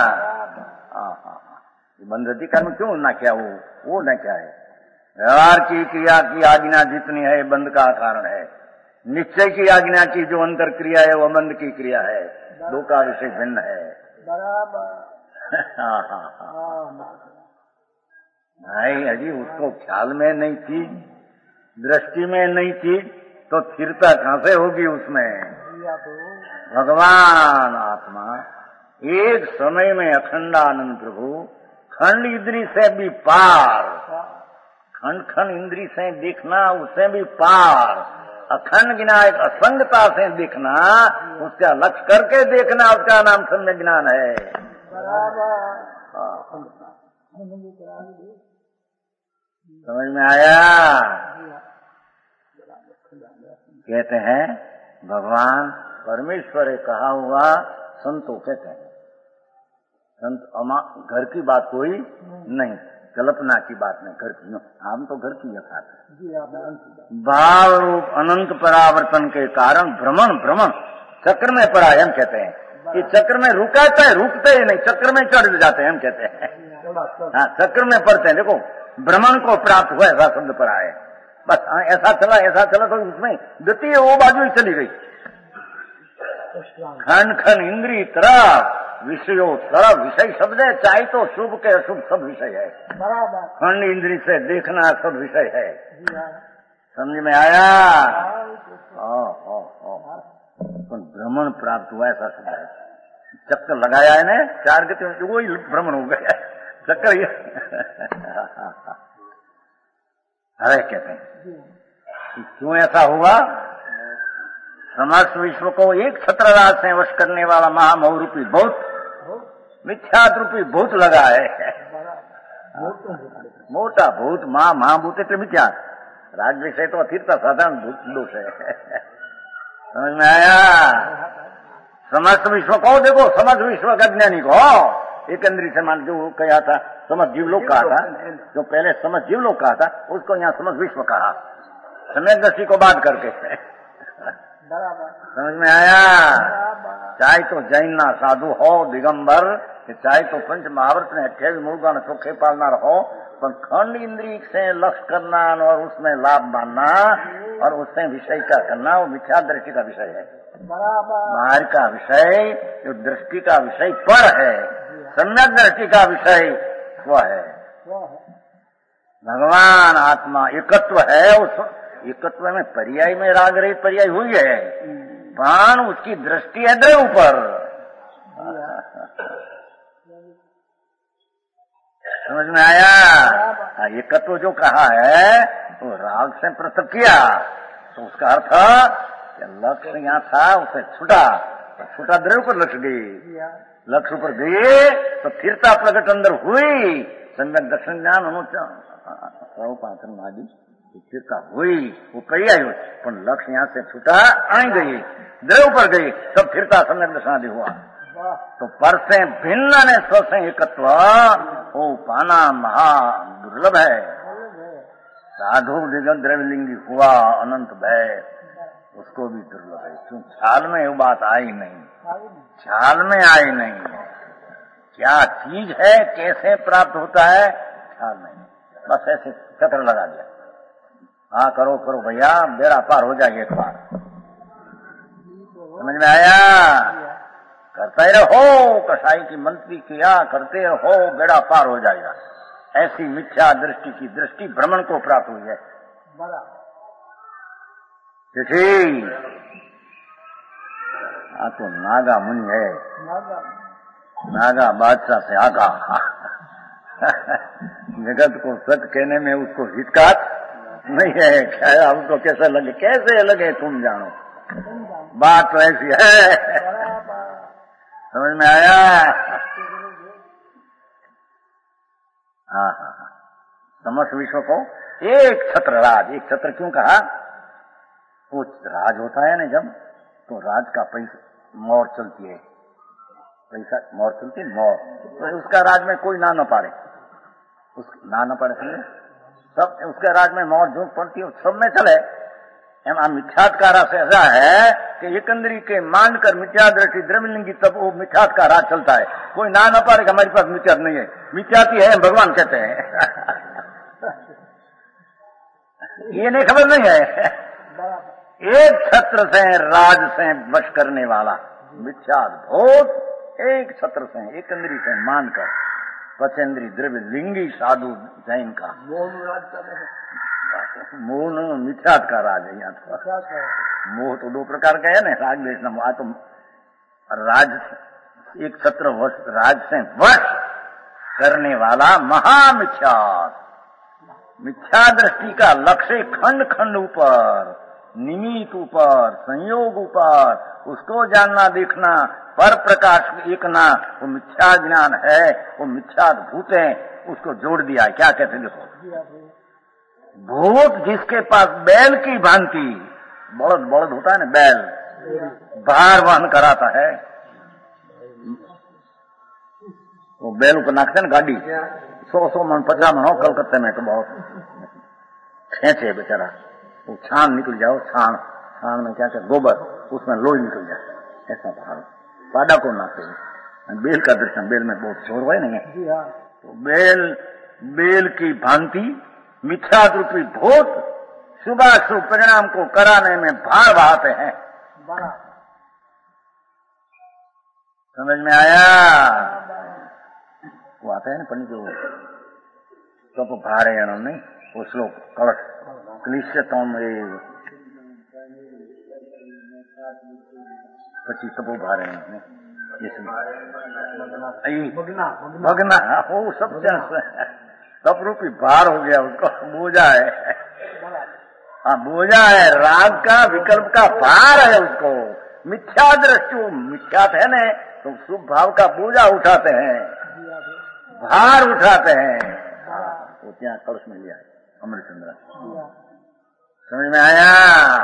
बंद कर्म क्यों ना क्या, वो वो न क्या है, व्यवहार की क्रिया की आज्ञा जितनी है बंद का कारण है, निश्चय की आज्ञा की जो अंतर क्रिया है वो बंद की क्रिया है, दो का विषय भिन्न है। हाँ हाँ हाँ भाई, अजी उसको ख्याल में नहीं थी, दृष्टि में नहीं थी, तो स्थिरता कहां से होगी उसमें। भगवान आत्मा एक समय में अखंडानंद प्रभु खंड इंद्री से भी पार, खंड खंड इंद्री से देखना उससे भी पार, अखंड ज्ञान असंगता से देखना, उसका लक्ष्य करके देखना, उसका नाम सम्यक ज्ञान है। समझ में आया, कहते हैं भगवान परमेश्वर कहा हुआ संतों कहते हैं, संत अमा घर की बात कोई नहीं, कल्पना की बात नहीं, घर की, हम तो घर की यथार्थ है। भाव रूप अनंत परावर्तन के कारण भ्रमण भ्रमण चक्र में पड़ा है, हम कहते हैं कि चक्र में रुकाता है, रुकते ही नहीं, चक्र में चढ़ जाते हैं, हम कहते हैं। हाँ, चक्र में पड़ते हैं, देखो भ्रमण को प्राप्त हुआ ऐसा शब्द पड़ा है, बस ऐसा चला ऐसा चला तो उसमें गति है वो बाजू ही चली गई, खंड खंड इंद्री तरफ विषयों तरफ, विषय शब्द है, चाहे तो शुभ के अशुभ सब विषय है, खंड इंद्री से देखना सब विषय है। समझ में आया, ओ, ओ, ओ, भ्रमण प्राप्त हुआ ऐसा शब्द है, चक्कर लगाया है ने चार गति में, वो ही भ्रमण हो गया चक्कर ये अरे कहते हैं क्यों ऐसा हुआ, समस्त विश्व को एक छत्रराज से वश करने वाला महामोह रूपी बहुत मिथ्यात रूपी भूत लगा है, मोटा भूत, मां महाभूत એટલે मिथ्या, राज विषय तो अथिरता साधारण भूत दोष है। समझ में आया, समस्त विश्व को देखो, समस्त विश्व का ज्ञानी को एक इंद्री से मान जो कहा था समस्त जीवलोक कहा था, जो पहले समस्त जीवलोक कहा था उसको यहाँ समस्त विश्व कहा, समय दृष्टि को बात करके। समझ में आया, चाहे तो जैन ना साधु हो दिगंबर, चाहे तो पंच महाव्रत ने अठावी मुर्गा न चोखे पालना हो, पर खंड इंद्री से लक्ष्य करना और उसमें लाभ मानना और उससे विषय का करना वो मिथ्या दृष्टि का विषय है, बाहर का विषय जो दृष्टि का विषय पर है, सम्यक दृष्टि का विषय वह है। भगवान आत्मा एकत्व है, उस एकत्व में पर्याय में राग रहित पर्याय हुई है, प्राण उसकी दृष्टि है द्रव्य पर, समझ में आया? एकत्व जो कहा है तो राग से पृथक किया तो उसका अर्थ लक्ष्य यहाँ था उसे छुटा, छुटा द्रव्य पर लक्ष्य गई, लक्ष्य पर गए तो स्थिरता प्रकट अंदर हुई, सम्यक दर्शन ज्ञान अनुपासन आदि स्थिरता हुई, वो कई आई पर लक्ष्य यहाँ से छुटा आई गई, द्रव्य पर गई, सब स्थिरता सम्यक दर्शन आदि हुआ। तो पर से भिन्न ने स्व से एकत्व वो पाना महा दुर्लभ है। साधु दिगंत द्रव्यलिंगी हुआ अनंत भय, उसको भी दुर्लभ है। क्यों? छाल में वो बात आई नहीं, छाल में आई नहीं है। क्या चीज है, कैसे प्राप्त होता है, छाल में, बस ऐसे चक्र लगा दिया, हाँ करो करो भैया, बेड़ा पार हो जाए एक बार। समझ में आया? करते रहो, कसाई की मंत्री किया करते रहो, बेड़ा पार हो जाएगा। ऐसी मिथ्या दृष्टि की दृष्टि भ्रमण को प्राप्त हुई है। चिट्ठी हाँ तो नागा मुनि है, नागा बादशाह से आगा। जगत को सच कहने में उसको हिचकात नहीं है। क्या हमको कैसे लगे, कैसे लगे तुम जानो, बात तो ऐसी है। समझ में आया? हाँ हाँ हाँ, समस्त विश्व को एक छत्र राज, एक छत्र क्यों कहा? वो राज होता है ना जब, तो राज का पैसा मोर चलती है, पैसा मोर चलती है, मोर, तो उसका राज में कोई ना न पाड़े, उस ना न पाड़े समझे, सब उसके राज में मोर जो पड़ती है सब में चले। एम मिथ्यात्कारा से ऐसा है कि एकंदरी के मान कर मिथ्या दृष्टि द्रव्यलिंगी तब वो मिथ्यात का राज चलता है। कोई ना न पाड़े हमारे पास मिथ्यात नहीं है, मिथ्याती है भगवान कहते हैं। ये नहीं खबर नहीं है। एक छत्र से राज से वश करने वाला मिथ्यात भूत, एक छत्र से एकंदरी से मानकर पचेंद्री द्रव्य लिंगी साधु जैन का मोह मिथ्यात का राज है। यहाँ तो मोह तो दो प्रकार का है ना, राग देश आ तो राज, एक छत्र वश राज से वश करने वाला महामिथ्यात, मिथ्या दृष्टि का लक्ष्य खंड खंड ऊपर, निमित ऊपर, संयोग ऊपर, उसको जानना देखना, पर प्रकाश एक ना, वो मिथ्या ज्ञान है, वो मिथ्या भूत है, उसको जोड़ दिया। क्या कहते हैं देखो, भूत जिसके पास बैल की भांति, बड़द बड़द होता है ना बैल, भार वहन कराता है, वो बैल को नाखते ना गाड़ी, सौ सौ मन पचास मन हो कलकत्ते में तो बहुत खेचे बेचारा, वो छान निकल जाओ, छान छान में क्या कहते गोबर, उसमें लोही निकल जाए, ऐसा भार पादा को नाखते हैं। बेल का दर्शन, बेल में बहुत शोर हुआ नहीं है, तो बेल बेल की भांति मिथ्या रूपी भूत शुभाशुभ परिणाम को कराने में भार बहाते हैं। समझ में आया? वो आता है ना पंडित जो सब भारे नहीं, वो श्लोक कलश क्लिश्यतम पची सबो भारे भगना हो सब सब रूपी भार हो गया, उसको बोझा है। हाँ बोझा है, राग का विकल्प का भार है उसको। मिथ्या दृष्टि मिथ्यात है न, तो शुभ भाव का बोझा उठाते हैं, भार उठाते हैं। वो क्या कलश में लिया अमृतचंद्र, समझ में आया?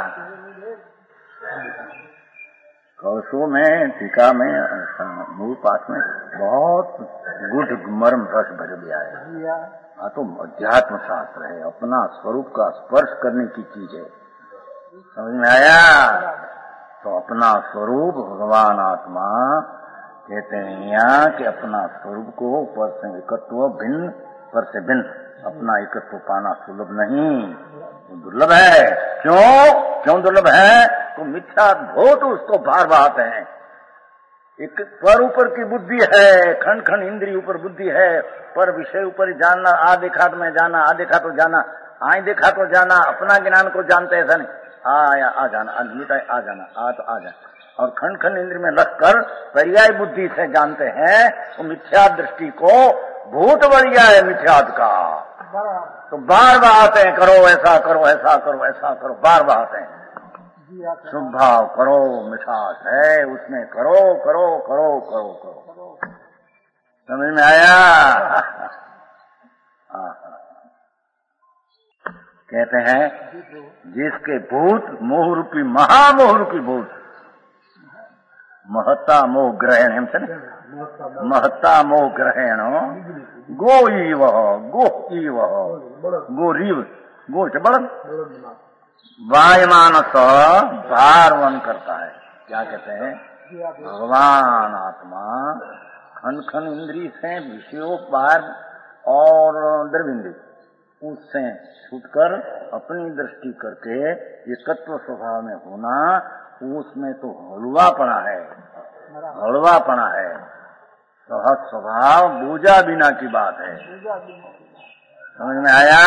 कलशों में, टीका में, मूल पाठ में बहुत गुढ़ मर्म रस भर दिया है। हाँ तो अध्यात्म शास्त्र है, अपना स्वरूप का स्पर्श करने की चीज है। समझ में आया? तो अपना स्वरूप भगवान आत्मा कहते हैं यहाँ कि अपना स्वरूप को पर से एकत्व भिन्न, पर से भिन्न, अपना एकत्व पाना सुलभ नहीं, दुर्लभ है। क्यों क्यों दुर्लभ है? तो मिथ्या भूत उसको भार बहाते हैं। एक पर ऊपर की बुद्धि है, खंड खंड इंद्रिय ऊपर बुद्धि है, पर विषय ऊपर जानना, आ देखा तो मैं जाना, आ देखा तो जाना, आई देखा तो जाना, अपना ज्ञान को जानते ऐसा नहीं, आया आ जाना, अद्वित आ जाना, आ तो आ जाना। और खंड खंड इंद्रिय में रख कर पर्याय बुद्धि से जानते हैं, तो मिथ्या दृष्टि को भूत बढ़िया है मिथ्यात का, तो बार बार आते हैं करो ऐसा करो ऐसा करो ऐसा करो, बार बार आते हैं। शुभ भाव करो, मिठास है उसमें, करो करो करो करो करो। समझ में आया? कहते हैं जिसके भूत मोह रूपी, महामोह रूपी भूत, महत्ता मोह ग्रहण हम से महत्ता मोह ग्रहण गो इव गो इव गो रीव गो से बड़न वायमानस भारवन करता है। क्या कहते हैं? भगवान आत्मा खन खन इंद्री से विषयों पार और द्रविंद्री उससे छूटकर अपनी दृष्टि करके एकत्व स्वभाव में होना, उसमें तो हलवापना है, हलवापना है। सहज स्वभाव बोझा बिना की बात है। समझ में आया?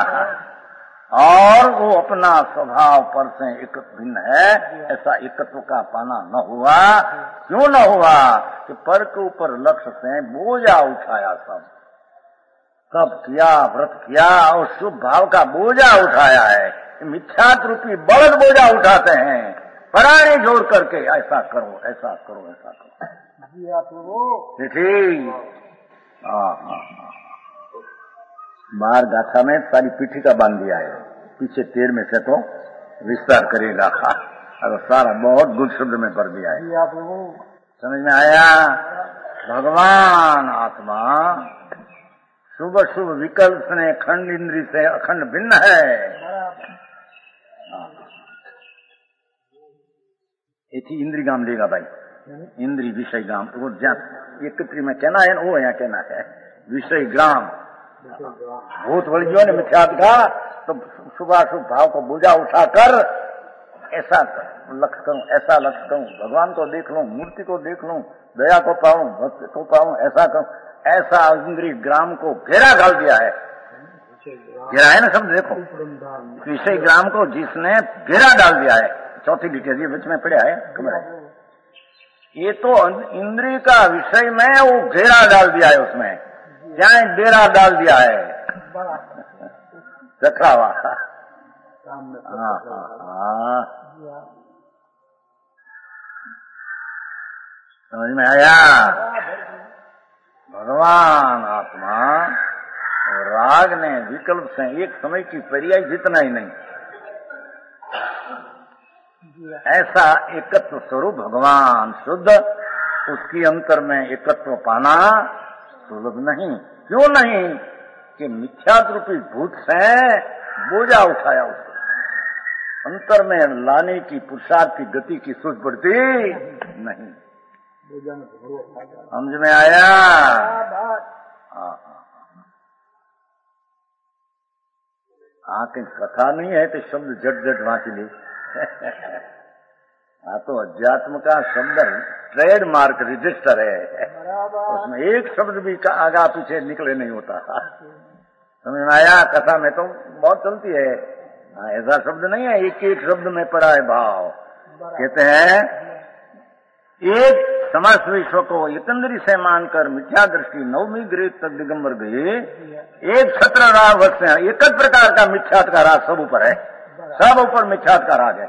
और वो अपना स्वभाव पर से एक भिन्न है, ऐसा एकत्व का पाना न हुआ। क्यों न हुआ? कि पर के ऊपर लक्ष्य से बोझा उठाया, सब सब किया, व्रत किया और शुभ भाव का बोझा उठाया है। मिथ्यात रूपी बड़द बोझा उठाते हैं, पराणी जोड़ करके ऐसा करो ऐसा करो ऐसा करो। ठीक। बार गाथा में सारी पीठी का बांध दिया है, पीछे तेर में से तो विस्तार करेगा। और सारा बहुत गुड शब्द में भर दिया है। समझ में आया? भगवान आत्मा शुभ शुभ विकल्प ने खंड इंद्री से अखंड भिन्न है। एथी इंद्री गाम लेगा भाई, इंद्री विषय ग्राम वो एकत्री में कहना है, वो यहाँ कहना है विषय ग्राम। भूत बड़ियों ने मिथ्यात का, तो शुभाशुभ भाव को बोझा उठाकर ऐसा लक्ष्य करूं ऐसा लक्ष्य करूं, भगवान को देख लूं, मूर्ति को देख लूं, दया को पाऊं, भक्ति को पाऊं, ऐसा करूं, ऐसा इंद्रिय ग्राम को घेरा डाल दिया है। घेरा है ना शब्द, देखो विषय ग्राम को जिसने घेरा डाल दिया है। चौथी डिटेल ये बीच में पड़ा है, कमरा है। ये तो इंद्रिय का विषय में वो घेरा डाल दिया है, उसमें क्या डेरा डाल दिया है, चक्रावा। समझ में आया? भगवान आत्मा और राग ने विकल्प से एक समय की पर्याय जितना ही नहीं, ऐसा एकत्व स्वरूप भगवान शुद्ध, उसकी अंतर में एकत्व पाना सुलभ नहीं। क्यों नहीं? कि मिथ्यात रूपी भूत से बोझा उठाया, उसको अंतर में लाने की पुरुषार्थ की गति की सूझ पड़ती नहीं। समझ में आया? आके कथा नहीं है तो शब्द झट झट वाँच ले। हाँ तो अध्यात्म का शब्द ट्रेड मार्क रजिस्टर है, उसमें एक शब्द भी का आगा पीछे निकले नहीं होता। समझ में आया? कथा में तो बहुत चलती है, ऐसा शब्द नहीं है एक एक शब्द में पड़ा है भाव। कहते हैं एक समस्त विश्व को एकंदरी से मानकर मिथ्या दृष्टि नवमी ग्रेट तक दिगंबर गए, एक छत्र राग वत्स है, एक प्रकार का मिथ्यात का राग सब ऊपर है, सब ऊपर मिथ्यात का राग है।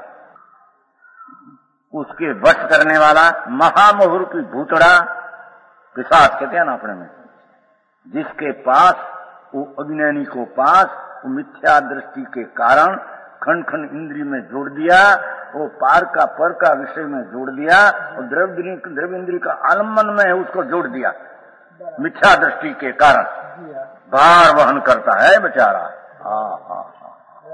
उसके वश करने वाला महामोह की भूतड़ा पिशाच कहते हैं ना अपने में, जिसके पास वो अज्ञानी को पास वो मिथ्या दृष्टि के कारण खंड खंड इंद्री में जोड़ दिया, वो पार का पर का विषय में जोड़ दिया, और द्रव्य द्रव्य इंद्री का आलम्बन में उसको जोड़ दिया। मिथ्या दृष्टि के कारण भार वहन करता है बेचारा। हाँ हाँ हाँ,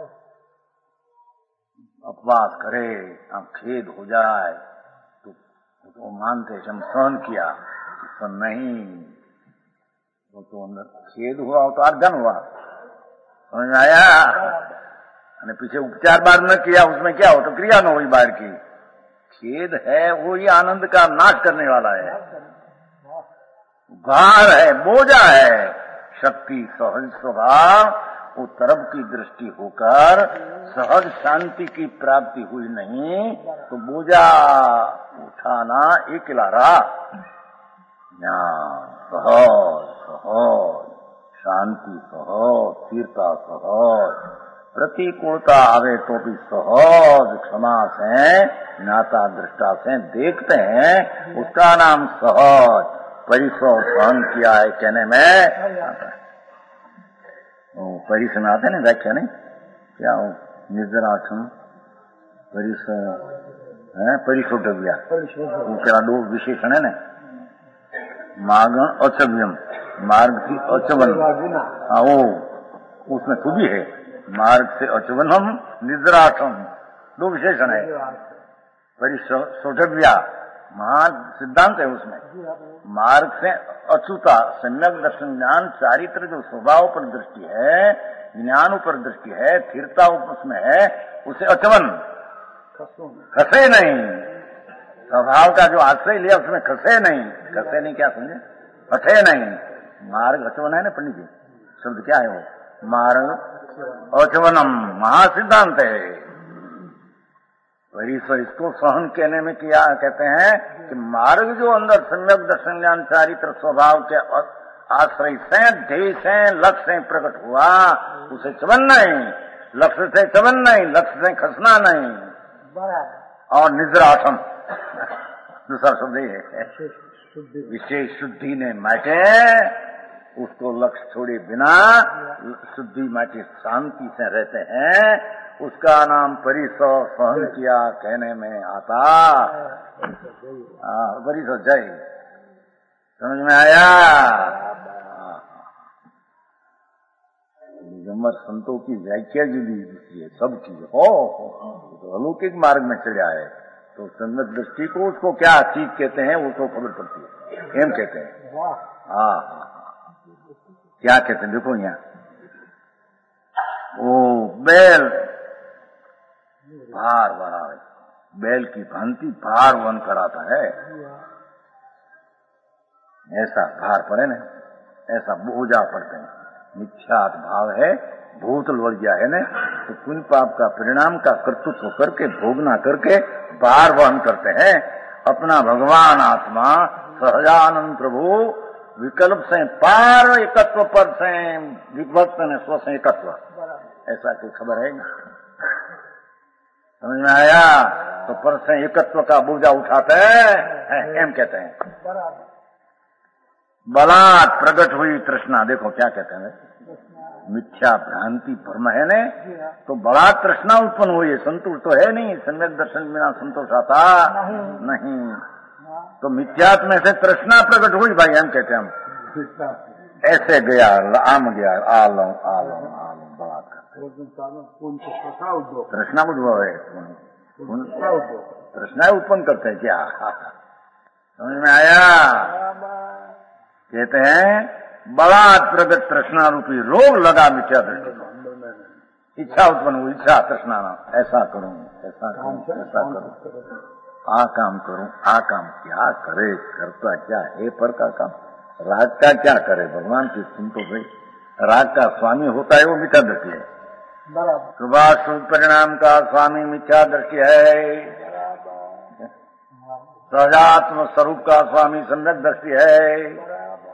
अपवास करे, अब खेद हो जाए तो, तो मानते हम सहन किया, सहन नहीं, वो तो अंदर खेद हुआ, वो तो अर्धन हुआ। समझ में आया? અને पीछे उपचार बार न किया, उसमें क्या हो तो क्रिया न हुई बाहर की। खेद है वो ही आनंद का नाश करने वाला है, भार है, बोझा है। शक्ति सहज स्वभाव वो तरफ की दृष्टि होकर सहज शांति की प्राप्ति हुई नहीं, तो बोझा उठाना एक लारा। ज्ञान सहज सहज, शांति सहज, स्थिरता सहज, प्रतिकूलता आवे तो भी सहज क्षमा से ज्ञाता दृष्टा से देखते हैं, उसका नाम सहज परिसो सहन किया है कहने में आता है। परिस में आते ना व्याख्या नहीं क्या हो निर्जराक्षण परिस है परिशोधव्या क्या दो विशेषण है ना, मार्ग अचव्यम मार्ग की अचवन, हाँ वो उसमें खूबी है, मार्ग से अचवनम निद्राठम दो विशेषण है। परिशोधव्या महान सिद्धांत है उसमें, मार्ग से अछूता सम्यक दर्शन ज्ञान चारित्र जो स्वभाव पर दृष्टि है, ज्ञान पर दृष्टि है, स्थिरता उसमें है, उसे अचवन खसे नहीं, स्वभाव का जो आश्रय लिया उसमें खसे नहीं, खसे नहीं क्या समझे, हटे नहीं, मार्ग अचवन है ना पंडित जी, शब्द क्या है वो, मार्ग अचवनम महासिद्धांत है। परिसर इसको सहन कहने में किया कहते हैं कि मार्ग जो अंदर सम्यक दर्शन ज्ञान चारित्र स्वभाव के आश्रय से ध्येय से लक्ष्य से प्रकट हुआ, उसे चवन नहीं, लक्ष्य से चवन नहीं, लक्ष्य से खसना नहीं, और निद्रासन दूसरा शब्द है विशेष शुद्धि ने माटे उसको लक्ष्य छोड़े बिना शुद्धि माटे शांति से रहते हैं, उसका नाम परिसो सहन किया कहने में आता। हाँ परिसो जय, समझ में आया। दिगंबर संतों की व्याख्या जो दी है सबकी हो, तो अलौकिक मार्ग में चढ़ा है तो सम्यक दृष्टि को उसको क्या चीज कहते हैं उसको खबर पड़ती है, एम कहते हैं। हाँ हाँ क्या कहते हैं देखो यहाँ, वो बैल भार बढ़ावे, बैल की भांति भार वन कराता है, ऐसा भार पड़े ना, ऐसा बोझा पड़ते हैं, मिथ्यात भाव है, भूत लड़ गया है ना, तो पुण्य पाप का परिणाम का कर्तृत्व करके भोगना करके भार वहन करते हैं। अपना भगवान आत्मा सहजानंद प्रभु विकल्प से पार एकत्व पर से विभक्त ने स्व से एकत्व, ऐसा कोई खबर है ना, समझ में आया। तो पर से एकत्व का बोझा उठाते हैं एम कहते हैं। बलात् प्रकट हुई तृष्णा, देखो क्या कहते हैं, मिथ्या भ्रांति भ्रम है ने, तो बलात् तृष्णा उत्पन्न हुई है, संतोष तो है नहीं, सम्यक दर्शन बिना संतोष आता नहीं, नहीं। तो मिथ्यात्व में से तृष्णा प्रकट हुई भाई, हम कहते हैं हम ऐसे गया आम गया आलो आलो आलो बलात् तृष्णा उद्भव है, तृष्णा उत्पन्न करते हैं क्या, समझ में आया। कहते हैं बलात् प्रगट तृष्णा रूपी रोग लगा मिथ्या दृष्टि को, इच्छा उत्पन्न हुई, इच्छा तृष्णा ऐसा करूं ऐसा करूं ऐसा करूं, आ काम करूं आ काम क्या करे, करता क्या है पर का काम, राग का क्या करे भगवान की सुन तो भाई, राग का स्वामी होता है वो मिथ्या दृष्टि है, सुबह शुभ परिणाम का स्वामी मिथ्या दृष्टि है, सहजात्म स्वरूप का स्वामी सम्यक दृष्टि है,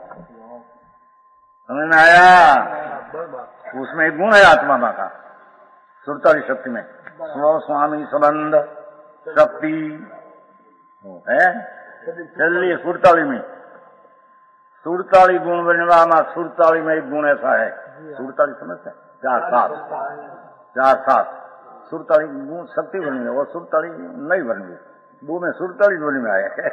समझ में आया। उसमें एक गुण है आत्मा का, सुरताली शक्ति में स्व स्वामी संबंध शक्ति है, चलिए सुरताली में सुरताली गुण बनवाना, सुरताली में एक गुण ऐसा है, सुरताली समझते हैं, चार सात चार सात सुरताली गुण शक्ति बनी है, वो सुरताली नहीं बनी, दो में सुरताली ध्वनि में आए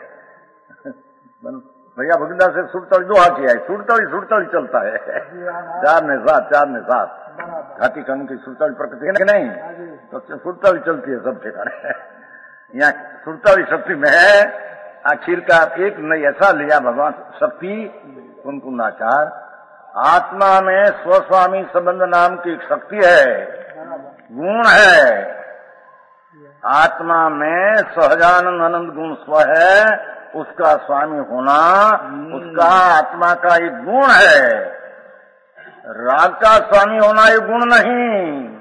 भैया भगीदा से सुरताली दो हाथी आए, सुरताली सुरताली चलता है, चार ने सात चार ने सात घाटी कानून की सुरताली प्रकृति है नहीं, तो सुरताली चलती है सब ठिकाने। यहाँ सुरताली शक्ति में है, आखिरकार एक नहीं ऐसा लिया भगवान शक्ति कुनकुनाचार, आत्मा में स्वस्वामी संबंध नाम की एक शक्ति है, गुण है, आत्मा में सहजानंद आनंद गुण स्व है, उसका स्वामी होना उसका आत्मा का एक गुण है, राग का स्वामी होना एक गुण नहीं,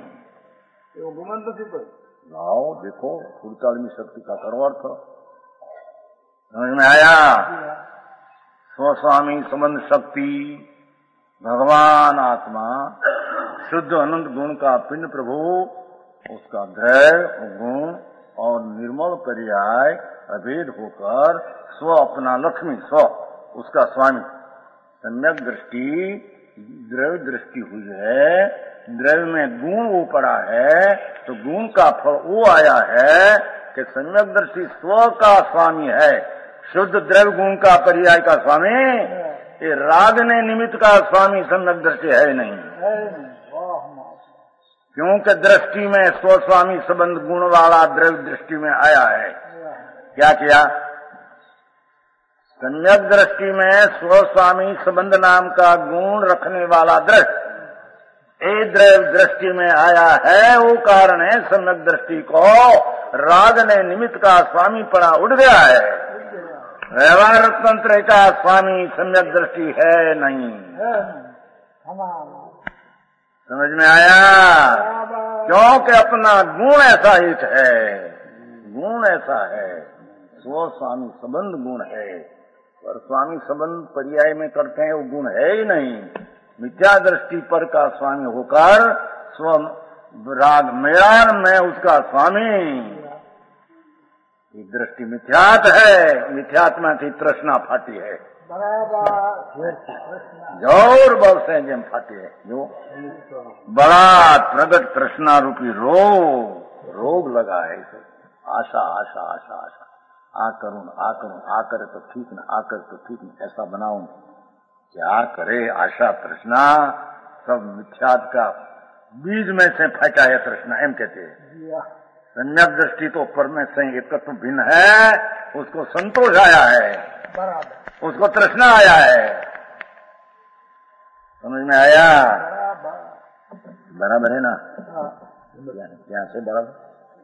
लाओ देखो सुरताली शक्ति का करो अर्थ, समझ में आया। स्वस्वामी संबंध शक्ति, भगवान आत्मा, शुद्ध अनंत गुण का पिंड प्रभु, उसका द्रव्य गुण और निर्मल पर्याय अभेद होकर स्व अपना लक्ष्मी स्व उसका स्वामी सम्यक दृष्टि द्रव्य दृष्टि हुई है, द्रव्य में गुण वो पड़ा है तो गुण का फल वो आया है कि सम्यक दृष्टि स्व का स्वामी है, शुद्ध द्रव्य गुण का पर्याय का स्वामी, ये राग ने निमित्त का स्वामी सम्यक दृष्टि है नहीं, क्योंकि दृष्टि में स्वस्वामी संबंध गुण वाला द्रव्य दृष्टि में आया है। क्या किया? सम्यक दृष्टि में स्वस्वामी संबंध नाम का गुण रखने वाला दृष्टि ए द्रव्य दृष्टि में आया है, वो कारण है सम्यक दृष्टि को राग ने निमित्त का स्वामी पड़ा उड़ गया है। व्यवहार तंत्र का स्वामी सम्यक दृष्टि है नहीं। समझ में आया? क्योंकि अपना गुण ऐसा एक है, गुण ऐसा है, स्व स्वामी संबंध गुण है, पर स्वामी संबंध पर्याय में करते हैं वो गुण है ही नहीं। मिथ्या दृष्टि पर का स्वामी होकर स्व राग मेलान में उसका स्वामी, ये दृष्टि मिथ्यात है, मिथ्यात्मा की तृष्णा फाटी है, जोर बल से जम फाटी है, जो बड़ा प्रगट तृष्णा रूपी रोग रोग लगा है इसे। आशा आशा आशा आशा आ करूं आ करूं आ करे तो ठीक न आ करे तो ठीक न ऐसा बनाऊं, क्या करे? आशा तृष्णा सब मिथ्यात का बीज में से फटा है तृष्णा, एम कहते हैं। सम्यक दृष्टि तो पर में से एकत्व भिन्न है, उसको संतोष आया है, उसको तृष्णा आया है। समझ में आया? बराबर है ना? क्या से बराबर?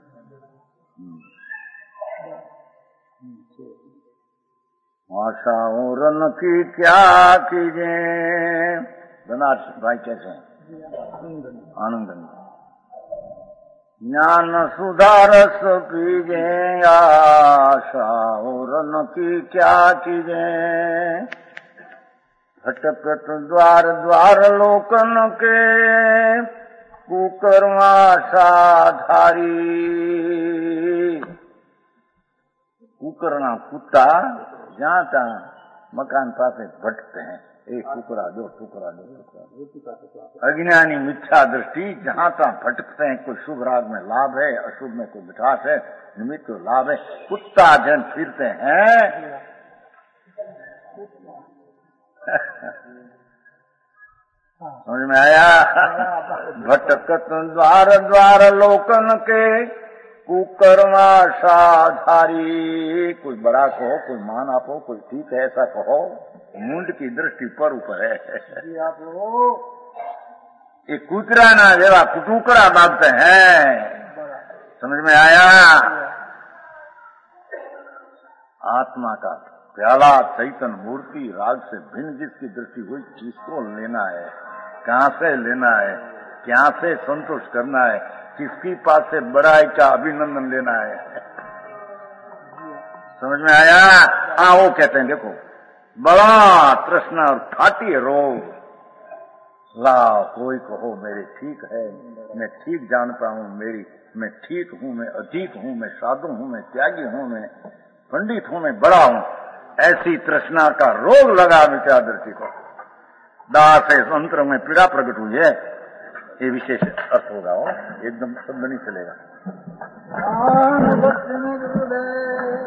आशा और रन की क्या कीजिए? बनारस भाई कैसे हैं? आनंद ज्ञान सुधारस पीजे, आशा और रन की क्या कीजिए? भटकत द्वार द्वार लोकन के, कुकर्माशा धारी। कुकरना कुत्ता जहाँ तहाँ मकान पासे भटकते हैं, एक टुकड़ा दो टुकड़ा दो टुकड़ा। अज्ञानी मिथ्या दृष्टि जहाँ तहाँ भटकते हैं, कोई शुभ राग में लाभ है, अशुभ में कोई मिठास है, निमित्त तो लाभ है, कुत्ता जन फिरते हैं। समझ में आया? भटकत द्वार द्वार लोकन के, कुकर्माशाधारी। कोई बड़ा कहो, कोई मान आपो, कोई ठीक है ऐसा कहो, मुंड की दृष्टि पर ऊपर है। ये कुतरा ना जेवा कुटुकड़ा मांगते हैं। समझ में आया? आत्मा का प्याला चैतन मूर्ति राग से भिन्न जिसकी दृष्टि हुई, किसको लेना है, कहाँ से लेना है, क्या से संतोष करना है, किसकी पास से बड़ाई का अभिनंदन लेना है। समझ में आया? हाँ, वो कहते हैं देखो बड़ा तृष्णा और फाटी रोग, ला कोई कहो मेरे ठीक है, मैं ठीक जानता हूँ, मेरी मैं ठीक हूँ, मैं अधिक हूँ, मैं साधु हूँ, मैं त्यागी हूँ, मैं पंडित हूँ, मैं बड़ा हूँ, ऐसी तृष्णा का रोग लगा विचार दृष्टि को। दास मंत्र में पीड़ा प्रकट हुई है, ये विशेष अर्थ होगा, वो एकदम शब्द नहीं चलेगा।